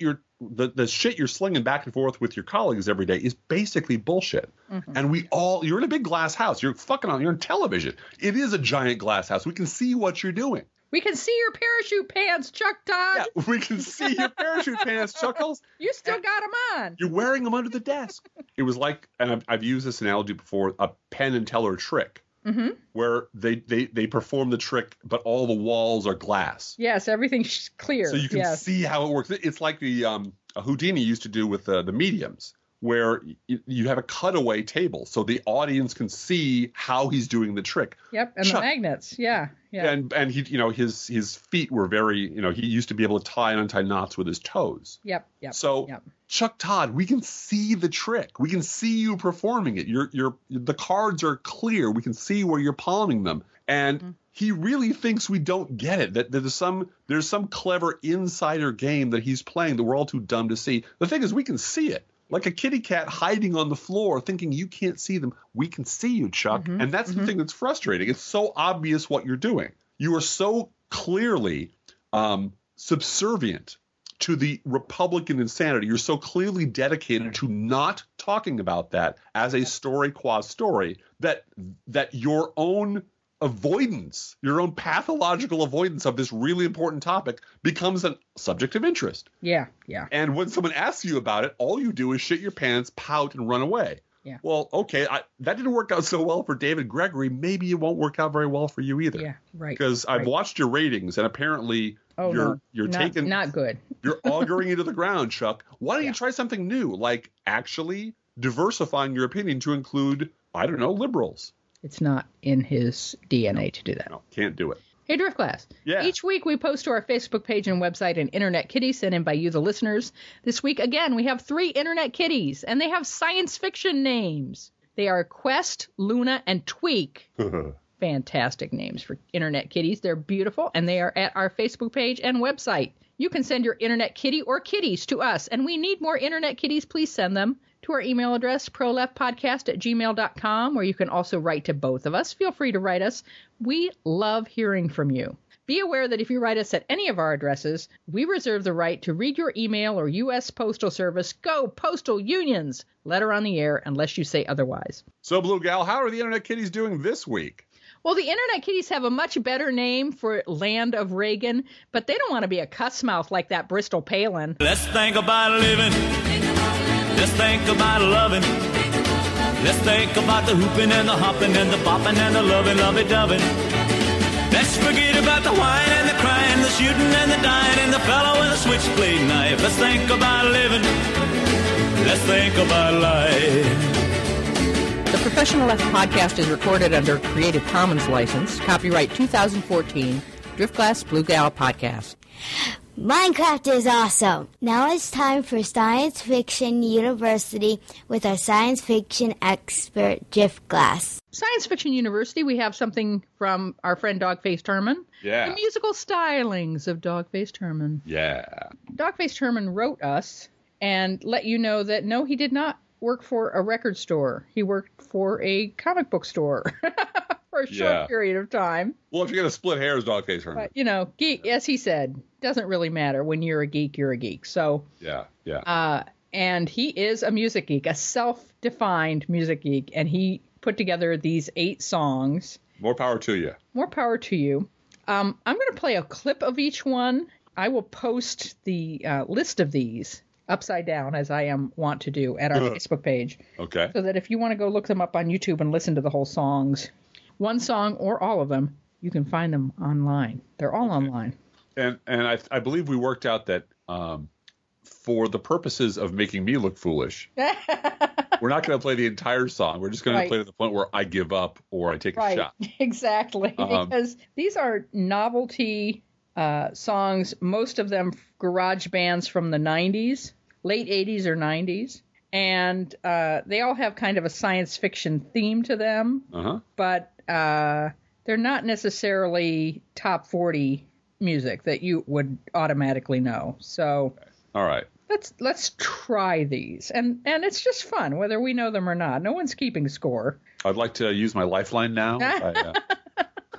the, the shit you're slinging back and forth with your colleagues every day is basically bullshit. Mm-hmm. And we all, you're in a big glass house. You're fucking on, you're on television. It is a giant glass house. We can see what you're doing. We can see your parachute pants, Chuck Todd. Yeah, we can see your parachute pants, Chuckles. You still got them on. You're wearing them under the desk. It was like, and I've, I've used this analogy before, a Penn and Teller trick. Mm-hmm. Where they, they, they perform the trick, but all the walls are glass. Yes, everything's clear. So you can yes. see how it works. It's like the um, Houdini used to do with uh, the mediums, where y- you have a cutaway table, so the audience can see how he's doing the trick. Yep, and Chuck, the magnets, yeah, yeah. And and he, you know, his his feet were very, you know, he used to be able to tie and untie knots with his toes. Yep, yep. So yep. Chuck Todd, we can see the trick. We can see you performing it. You're you're the cards are clear. We can see where you're palming them, and mm-hmm. he really thinks we don't get it. That, that there's some there's some clever insider game that he's playing that we're all too dumb to see. The thing is, we can see it. Like a kitty cat hiding on the floor thinking you can't see them. We can see you, Chuck. Mm-hmm, and that's mm-hmm. the thing that's frustrating. It's so obvious what you're doing. You are so clearly um, subservient to the Republican insanity. You're so clearly dedicated to not talking about that as a story qua story that that your own avoidance, your own pathological avoidance of this really important topic becomes a subject of interest. Yeah, yeah. And when someone asks you about it, all you do is shit your pants, pout, and run away. Yeah. Well, okay, I, that didn't work out so well for David Gregory. Maybe it won't work out very well for you either. Yeah, right. Because right. I've watched your ratings, and apparently oh, you're no, you're not, taking not good. You're auguring into the ground, Chuck. Why don't yeah. you try something new, like actually diversifying your opinion to include, I don't know, liberals? It's not in his D N A to do that. No, can't do it. Hey, Driftglass. Yeah. Each week we post to our Facebook page and website an Internet Kitty sent in by you, the listeners. This week, again, we have three Internet Kitties, and they have science fiction names. They are Quest, Luna, and Tweak. Fantastic names for Internet Kitties. They're beautiful, and they are at our Facebook page and website. You can send your Internet Kitty or kitties to us, and we need more Internet Kitties. Please send them to our email address, proleftpodcast at gmail dot com, where you can also write to both of us. Feel free to write us. We love hearing from you. Be aware that if you write us at any of our addresses, we reserve the right to read your email or U S Postal Service. Go Postal Unions! Letter on the air unless you say otherwise. So, Blue Gal, how are the Internet Kitties doing this week? Well, the Internet Kitties have a much better name for Land of Reagan, but they don't want to be a cuss mouth like that Bristol Palin. Let's think about living. Let's think about loving. Let's think about the hooping and the hopping and the bopping and the loving, lovey-dovey. Let's forget about the whine and the crying, the shooting and the dying, and the fellow with a switchblade knife. Let's think about living. Let's think about life. The Professional Left podcast is recorded under Creative Commons license. Copyright two thousand fourteen. Driftglass Blue Gal Podcast. Minecraft is awesome. Now it's time for Science Fiction University with our science fiction expert, Driftglass. Science Fiction University, we have something from our friend Dogface Herman. Yeah. The musical stylings of Dogface Herman. Yeah. Dogface Herman wrote us and let you know that, no, he did not work for a record store. He worked for a comic book store for a short yeah. period of time. Well, if you're going to split hairs, Dogface Herman. But, you know, geek, as he said, doesn't really matter. When you're a geek, you're a geek. So, yeah, yeah. Uh, and he is a music geek, a self-defined music geek, and he put together these eight songs. More power to you. More power to you. Um, I'm going to play a clip of each one. I will post the uh, list of these upside down, as I am wont to do, at our Facebook page. Okay. So that if you want to go look them up on YouTube and listen to the whole songs, one song or all of them, you can find them online. They're all okay. online. And and I, I believe we worked out that um, for the purposes of making me look foolish, we're not going to play the entire song. We're just going right. to play to the point where I give up or I take right. a shot. Exactly. Um, because these are novelty uh, songs, most of them garage bands from the nineties, late eighties or nineties. And uh, they all have kind of a science fiction theme to them. Uh-huh. But uh, they're not necessarily top forty music that you would automatically know. So all right. Let's let's try these. And and it's just fun, whether we know them or not. No one's keeping score. I'd like to use my lifeline now. I, uh...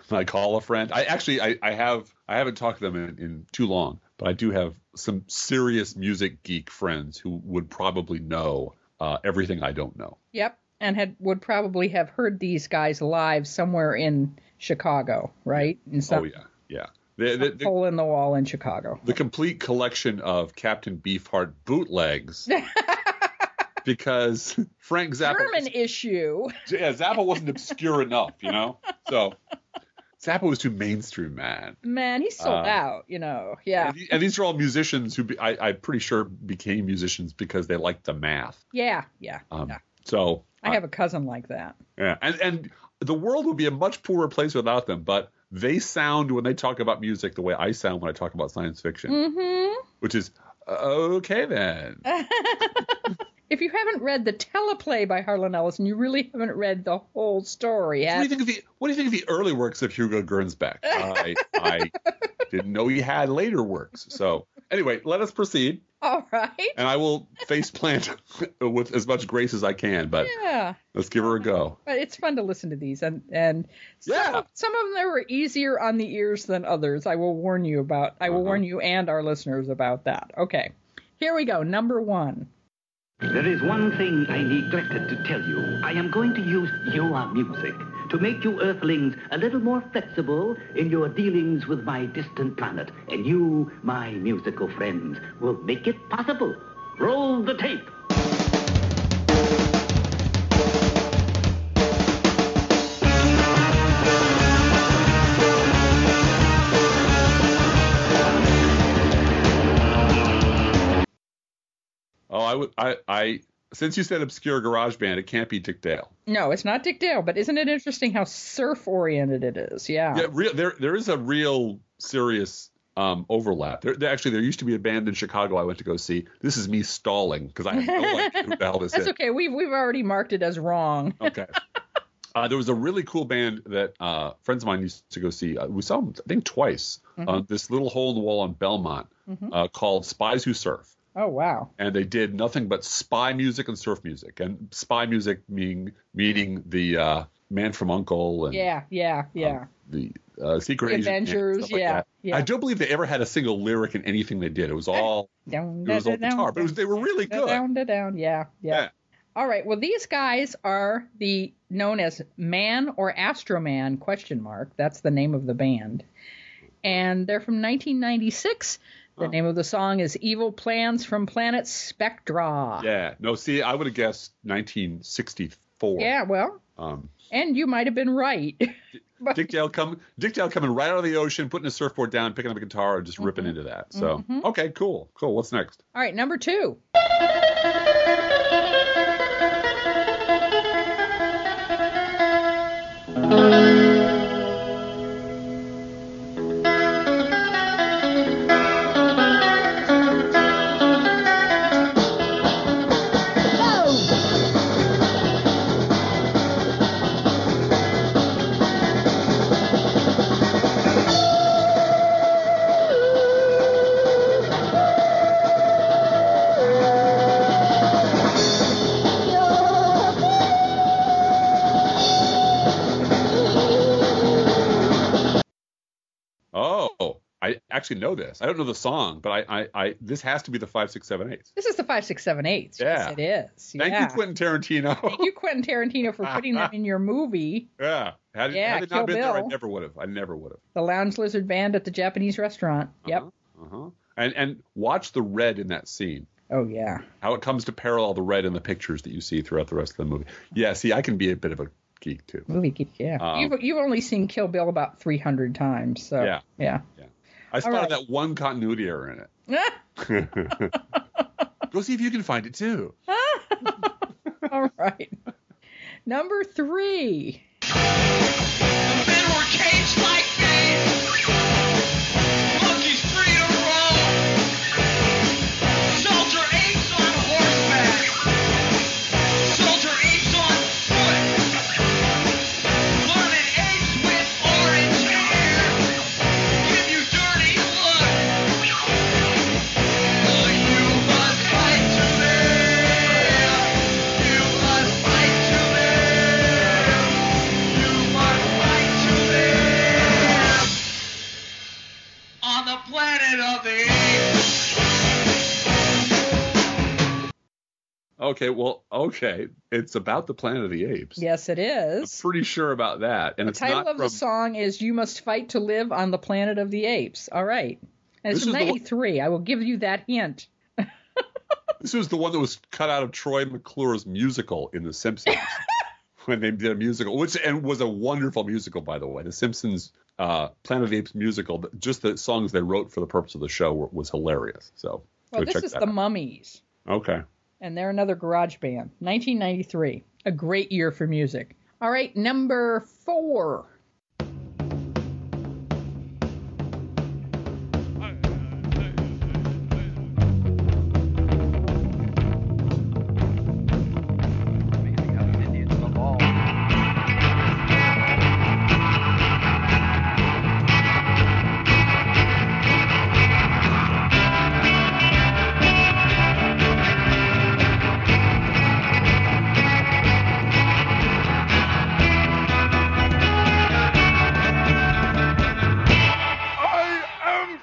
I call a friend. I actually I, I have I haven't talked to them in, in too long, but I do have some serious music geek friends who would probably know uh, everything I don't know. Yep, and had would probably have heard these guys live somewhere in Chicago, right? In some, oh yeah, yeah. The, the, the, hole in the wall in Chicago. The complete collection of Captain Beefheart bootlegs. Because Frank Zappa German was, issue. Yeah, Zappa wasn't obscure enough, you know? So Zappa was too mainstream, man. Man, he sold uh, out, you know. Yeah. And, and these are all musicians who be, I, I'm pretty sure became musicians because they liked the math. Yeah, yeah. Um, yeah. So I have a cousin like that. Yeah, and and the world would be a much poorer place without them, but they sound, when they talk about music, the way I sound when I talk about science fiction. Mm-hmm. Which is, uh, okay then. If you haven't read the teleplay by Harlan Ellison, you really haven't read the whole story. What do you think of the What do you think of the early works of Hugo Gernsback? I, I didn't know he had later works. So anyway, let us proceed. All right. And I will face plant with as much grace as I can, but yeah. let's give her a go. But it's fun to listen to these, and and some, yeah. some of them were easier on the ears than others. I will warn you about. I will uh-huh. warn you and our listeners about that. Okay, here we go. Number one. There is one thing I neglected to tell you. I am going to use your music to make you Earthlings a little more flexible in your dealings with my distant planet. And you, my musical friends, will make it possible. Roll the tape. Oh, I would. I, I. Since you said obscure garage band, it can't be Dick Dale. No, it's not Dick Dale. But isn't it interesting how surf-oriented it is? Yeah. Yeah. Real, there, there is a real serious um, overlap. There, there, actually, there used to be a band in Chicago I went to go see. This is me stalling because I have no idea who the hell this That's is. That's okay. We've we've already marked it as wrong. Okay. Uh, there was a really cool band that uh, friends of mine used to go see. Uh, we saw them, I think, twice mm-hmm. on this little hole in the wall on Belmont mm-hmm. uh, called Spies Who Surf. Oh, wow. And they did nothing but spy music and surf music. And spy music meaning, meaning the uh, Man from U N C L E and yeah, yeah, yeah. Um, the uh, Secret the Agent Avengers, like yeah, that. yeah. I don't believe they ever had a single lyric in anything they did. It was all, down, it was all down, guitar, down, but it was, they were really good. Down, down, down, yeah, yeah, yeah. All right. Well, these guys are the known as Man or Astroman question mark. That's the name of the band, and they're from nineteen ninety-six. The oh. name of the song is Evil Plans from Planet Spectra. Yeah. No, see, I would have guessed nineteen sixty-four. Yeah, well, um, and you might have been right. but, Dick Dale come, Dick Dale coming right out of the ocean, putting a surfboard down, picking up a guitar, and just mm-hmm. ripping into that. So, mm-hmm. okay, cool. Cool. What's next? All right, number two. Actually know this. I don't know the song, but I, I, I this has to be the five, six, seven, eights. This is the five, six, seven, eights. Yeah, yes, it is. Thank yeah. you, Quentin Tarantino. Thank you, Quentin Tarantino, for putting them in your movie. Yeah, had it, yeah, had it Kill not been Bill. there, I never would have. I never would have. The Lounge Lizard Band at the Japanese restaurant. Uh-huh, yep. Uh huh. And and watch the red in that scene. Oh yeah. How it comes to parallel the red in the pictures that you see throughout the rest of the movie. Yeah. See, I can be a bit of a geek too. Movie geek. Yeah. Um, you've you've only seen Kill Bill about three hundred times. So yeah. Yeah. Yeah. I spotted right. that one continuity error in it. Go see if you can find it too. All right. Number three. Men were caged like bees. Monkeys free to roam. Soldier apes on horseback. Soldier apes on foot. Learning apes with orange hair. Give you dirty look. Oh, you must fight to live. You must fight to live. You must fight to live. Planet of the Apes. Okay, well, okay. It's about the Planet of the Apes. Yes, it is. I'm pretty sure about that. And The it's title not of from, the song is You Must Fight to Live on the Planet of the Apes. All right. And it's This from is the one- ninety-three. I will give you that hint. This was the one that was cut out of Troy McClure's musical in The Simpsons. When they did a musical, which and was a wonderful musical, by the way. The Simpsons uh, Planet of the Apes musical, just the songs they wrote for the purpose of the show were, was hilarious. So Well, go this check is that the out. Mummies, Okay. and they're another garage band. nineteen ninety-three. A great year for music. All right, number four. I am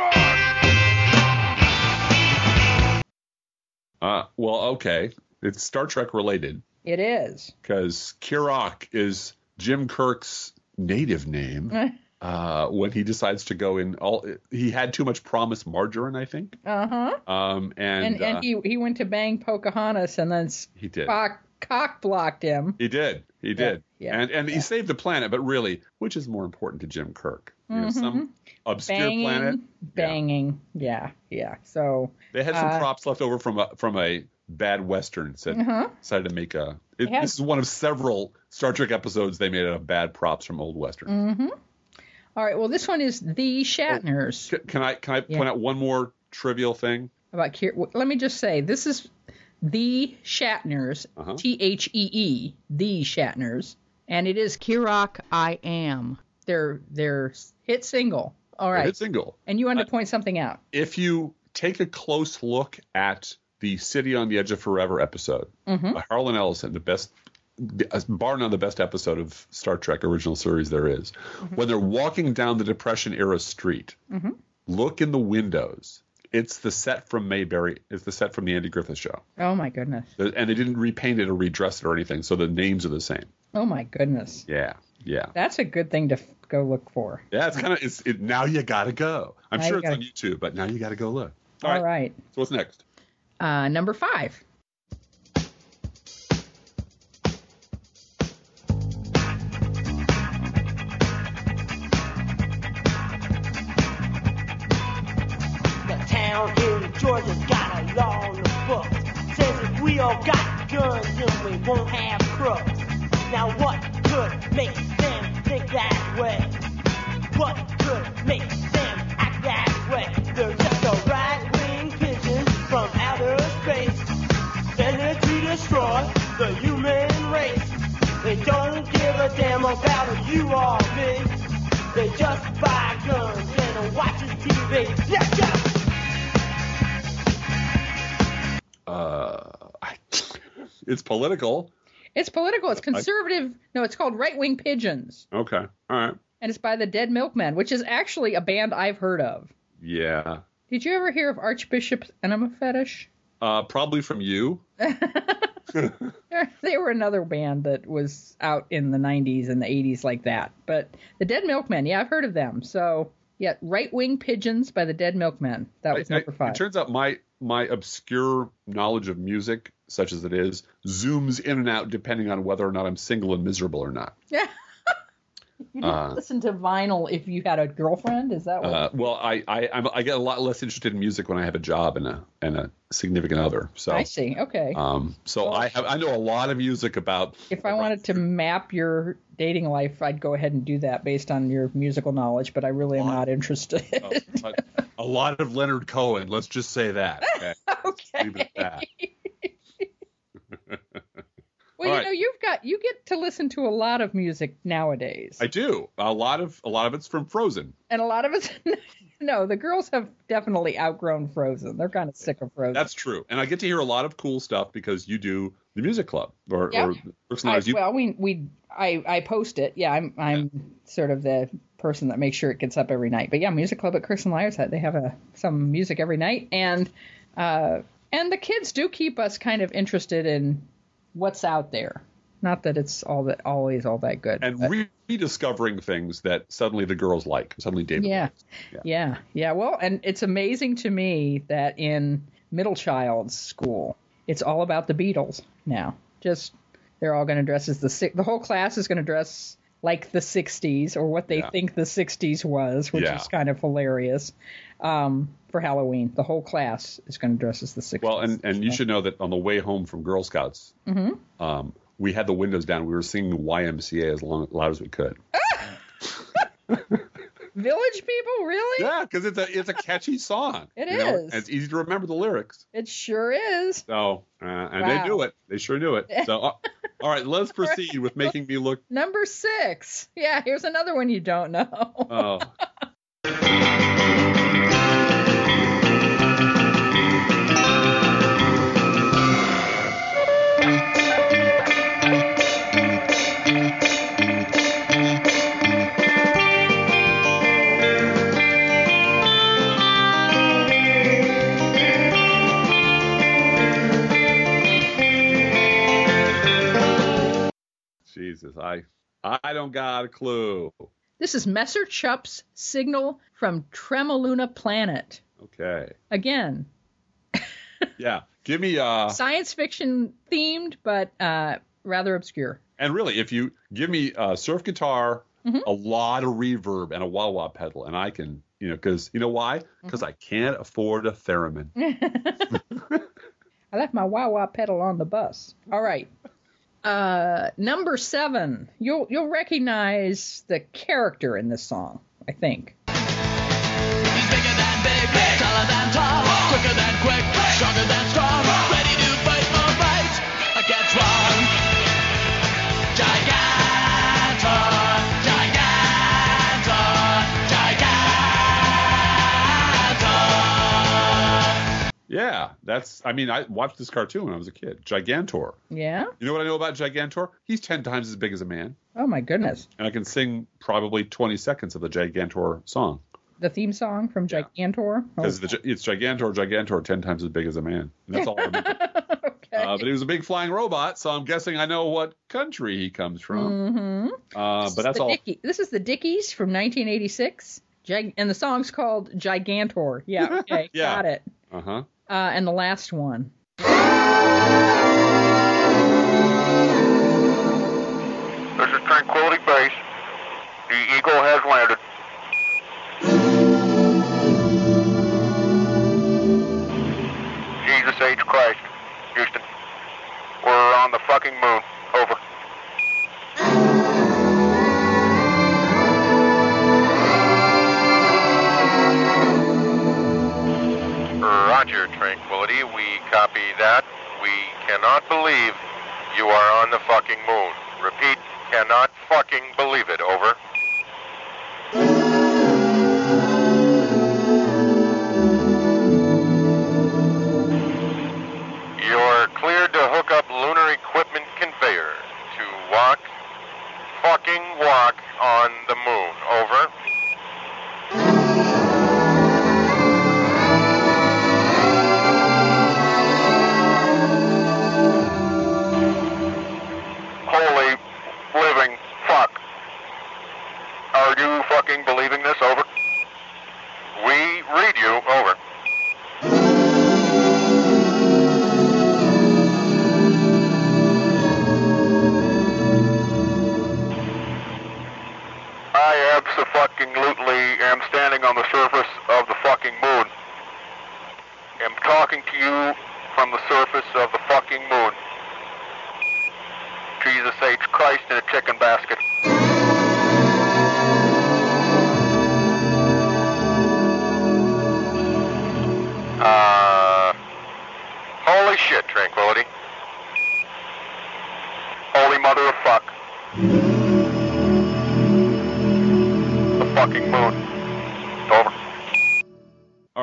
Kirok. Uh, well, okay. It's Star Trek related It is. because Kirok is Jim Kirk's native name. Uh, when he decides to go in, all he had too much promised margarine, I think. Uh-huh. Um, and And and uh, he he went to bang Pocahontas, and then he did. Spock cock blocked him. He did. He did. yeah, and and yeah. he saved the planet, but really, which is more important to Jim Kirk? You know, some obscure Banging, planet. banging. Yeah, yeah. So They had some Uh, props left over from a from a bad western. Said Uh-huh. decided to make a. It, had- this is one of several Star Trek episodes they made out of bad props from old westerns. Mm-hmm. all right. Well, this one is the Shatners. C- Can I can I Yeah. point out one more trivial thing? About Kier- w- let me just say, this is the Shatners, Uh-huh. T H E E, the Shatners, and it is Kirok I Am. Their their hit single. All right. Hit single. And you wanted to point something out. If you take a close look at the City on the Edge of Forever episode, Mm-hmm. by Harlan Ellison, the best, bar none, the best episode of Star Trek original series there is, Mm-hmm. when they're walking down the Depression era street, look in the windows. It's the set from Mayberry. It's the set from the Andy Griffith Show, Oh my goodness. and they didn't repaint it or redress it or anything, so the names are the same. Oh my goodness. Yeah, yeah, That's a good thing to f- go look for. yeah. It's kind of it's it, now you gotta go. I'm Now sure you it's gotta- on YouTube, but now you gotta go look. All right. So what's next? Uh, number five. The town in Georgia's got a law on the books. Says if we all got guns, then we won't have crooks. Now what could make them think that way? What could make them act that way? They're just a right-wing pigeon from outer space, sent to destroy the human race. They don't give a damn about you or me. They just buy guns and watches T V. Yeah, yeah. Uh, I, it's political. It's political. It's conservative. No, it's called Right Wing Pigeons. Okay. All right. And it's by the Dead Milkmen, which is actually a band I've heard of. Yeah. Did you ever hear of Archbishop's Enema Fetish? Uh, probably from you. They were another band that was out in the nineties and the eighties like that. But the Dead Milkmen, yeah, I've heard of them. So, yeah, Right Wing Pigeons by the Dead Milkmen. That was I- I- number five. It turns out my my obscure knowledge of music, such as it is, zooms in and out depending on whether or not I'm single and miserable or not. Yeah. You didn't Uh, listen to vinyl if you had a girlfriend? Is that what? Uh, well, I, I I'm, I get a lot less interested in music when I have a job and a and a significant other. So I see. Okay. Um, so Well- I have I know a lot of music about. If I wanted to map your dating life, I'd go ahead and do that based on your musical knowledge, but I really am not interested. uh, a lot of Leonard Cohen. Let's just say that. Okay. Okay. Leave it at that. Well, All you right. know, you've got you get to listen to a lot of music nowadays, I do. A lot of a lot of it's from Frozen. and a lot of it's no. The girls have definitely outgrown Frozen. They're kind of sick of Frozen. That's true. And I get to hear a lot of cool stuff because you do the music club or, Yeah. or I, personalized you. well, we we I I post it. Yeah, I'm I'm sort of the person that makes sure it gets up every night. But yeah, Music Club at Chris and Liar's Hut, they have a, some music every night. And uh, and the kids do keep us kind of interested in what's out there. Not that it's all that always all that good. And but. rediscovering things that suddenly the girls like. Suddenly David Yeah. likes. yeah. Yeah. Yeah. Well, and it's amazing to me that in middle child's school, it's all about the Beatles now. Just they're all going to dress as the si- the whole class is going to dress like the sixties or what they Yeah. think the sixties was, which Yeah. is kind of hilarious. Um, for Halloween, the whole class is going to dress as the sixties. Well, and, and you should know that on the way home from Girl Scouts, Mm-hmm. um, we had the windows down. We were singing Y M C A as long, loud as we could. Village People, really? Yeah, because it's a it's a catchy song. It you know, is. and it's easy to remember the lyrics. It sure is. So, uh, and Wow. they knew it. They sure knew it. So, uh, all right, let's proceed with making me look. Number six. Yeah, here's another one you don't know. Oh, Jesus, I I don't got a clue. This is Messer Chup's Signal from Tremoluna Planet. Okay, Again, yeah, give me uh, science fiction themed, but uh, rather obscure. and really, if you give me a surf guitar, Mhm. a lot of reverb, and a wah wah pedal, and I can, you know, because you know why? Because I can't afford a theremin. I left my wah wah pedal on the bus. All right. Uh, number seven. You'll you'll recognize the character in this song, I think. He's bigger than big, taller than tall, quicker than quick, stronger than strong, ready to fight for right against wrong. Gigantor, Gigantor, Gigantor. Yeah, that's. I mean, I watched this cartoon when I was a kid. Gigantor. Yeah? You know what I know about Gigantor? He's ten times as big as a man, Oh, my goodness. and I can sing probably twenty seconds of the Gigantor song The theme song from Gigantor. Oh, because it's Gigantor, Gigantor, ten times as big as a man. And that's all I remember. okay. Uh, but he was a big flying robot, so I'm guessing I know what country he comes from. mm-hmm. Uh, This but is that's the all. Dickie- This is the Dickies from nineteen eighty-six. Gig- and the song's called Gigantor. Yeah, okay. Yeah. Got it. Uh huh. Uh, and the last one. This is Tranquility Base. The Eagle has landed. Jesus H. Christ. Houston. We're on the fucking moon. Over. Roger, Tranquility. We copy that. We cannot believe you are on the fucking moon. Repeat, cannot fucking believe it. Over. You're cleared to hook up lunar equipment conveyor to walk, fucking walk on the moon. Over. Holy living fuck. Are you fucking believing this? Over. We read you. Over. I abso-fucking-lutely am standing on the surface of the fucking moon. Am talking to you from the surface of the fucking moon. Jesus H. Christ in a chicken basket. Uh, holy shit, Tranquility. Holy mother of fuck. The fucking moon. Over. All right.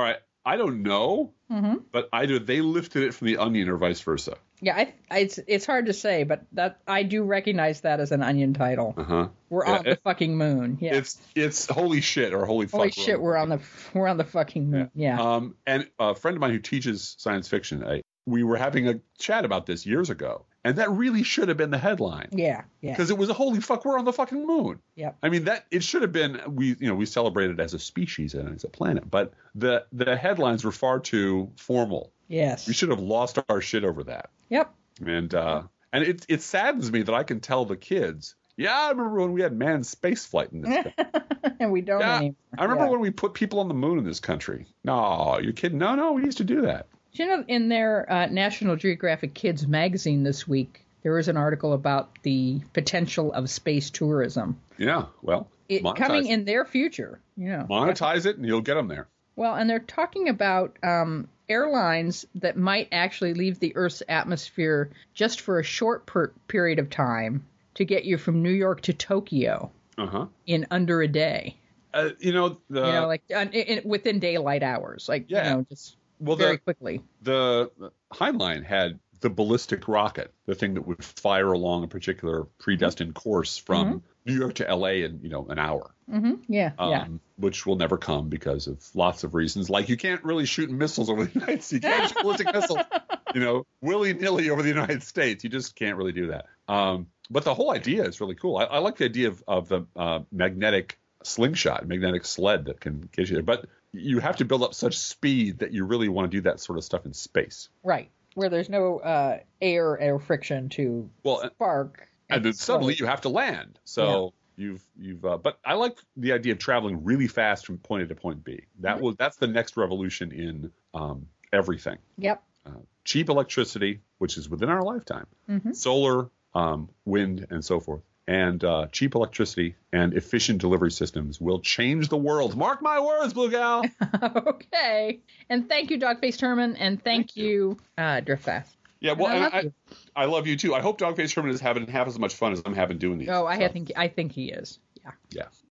I don't know, Mm-hmm. but either they lifted it from the Onion or vice versa. Yeah, I, I, it's it's hard to say, but that I do recognize that as an Onion title. Uh-huh. We're Yeah, on the it- fucking moon. Yeah. It's it's holy shit or holy fuck. Holy shit, we're on the we're on the fucking moon. Yeah. Um, and a friend of mine who teaches science fiction, I, we were having a chat about this years ago, and that really should have been the headline. Yeah. Yeah. Because it was a holy fuck, we're on the fucking moon. Yep. I mean, that it should have been, we you know we celebrated as a species and as a planet, but the the headlines were far too formal. Yes. We should have lost our shit over that. Yep. And uh, and it it saddens me that I can tell the kids, yeah, I remember when we had manned space flight in this country. And we don't Yeah, anymore. I remember Yeah. when we put people on the moon in this country. No, you're kidding? No, no, we used to do that. You know, in their uh, National Geographic Kids magazine this week, there was an article about the potential of space tourism. Yeah, well, It monetize coming it. in their future. Yeah. monetize it and you'll get them there. Well, and they're talking about um, airlines that might actually leave the Earth's atmosphere just for a short per- period of time to get you from New York to Tokyo Uh huh. in under a day. Uh, you know the you know, like uh, in, in, within daylight hours. Like, Yeah. you know, just well very the quickly. the Heinlein had the ballistic rocket, the thing that would fire along a particular predestined course from New York to L A in you know an hour. Mm-hmm. Yeah, Um, yeah. Which will never come because of lots of reasons. Like you can't really shoot missiles over the United States. You can't shoot ballistic missiles, you know, willy-nilly over the United States. You just can't really do that. Um, but the whole idea is really cool. I, I like the idea of, of the uh, magnetic slingshot, magnetic sled that can get you there. But you have to build up such speed that you really want to do that sort of stuff in space. Right. Where there's no uh, air or friction to Well, and- spark. and then suddenly you have to land. So you've you've. Uh, but I like the idea of traveling really fast from point A to point B. That will that's the next revolution in um, everything. Yep. Uh, cheap electricity, which is within our lifetime, Mm-hmm. solar, um, wind, and so forth, and uh, cheap electricity and efficient delivery systems will change the world. Mark my words, Blue Gal. Okay. And thank you, Dogface Herman, and thank, Thank you, uh, Driftfast. Yeah, well, I and love I, you. I love you too. I hope Dogface Herman is having half as much fun as I'm having doing these. Oh, I So, think I think he is. Yeah. yeah.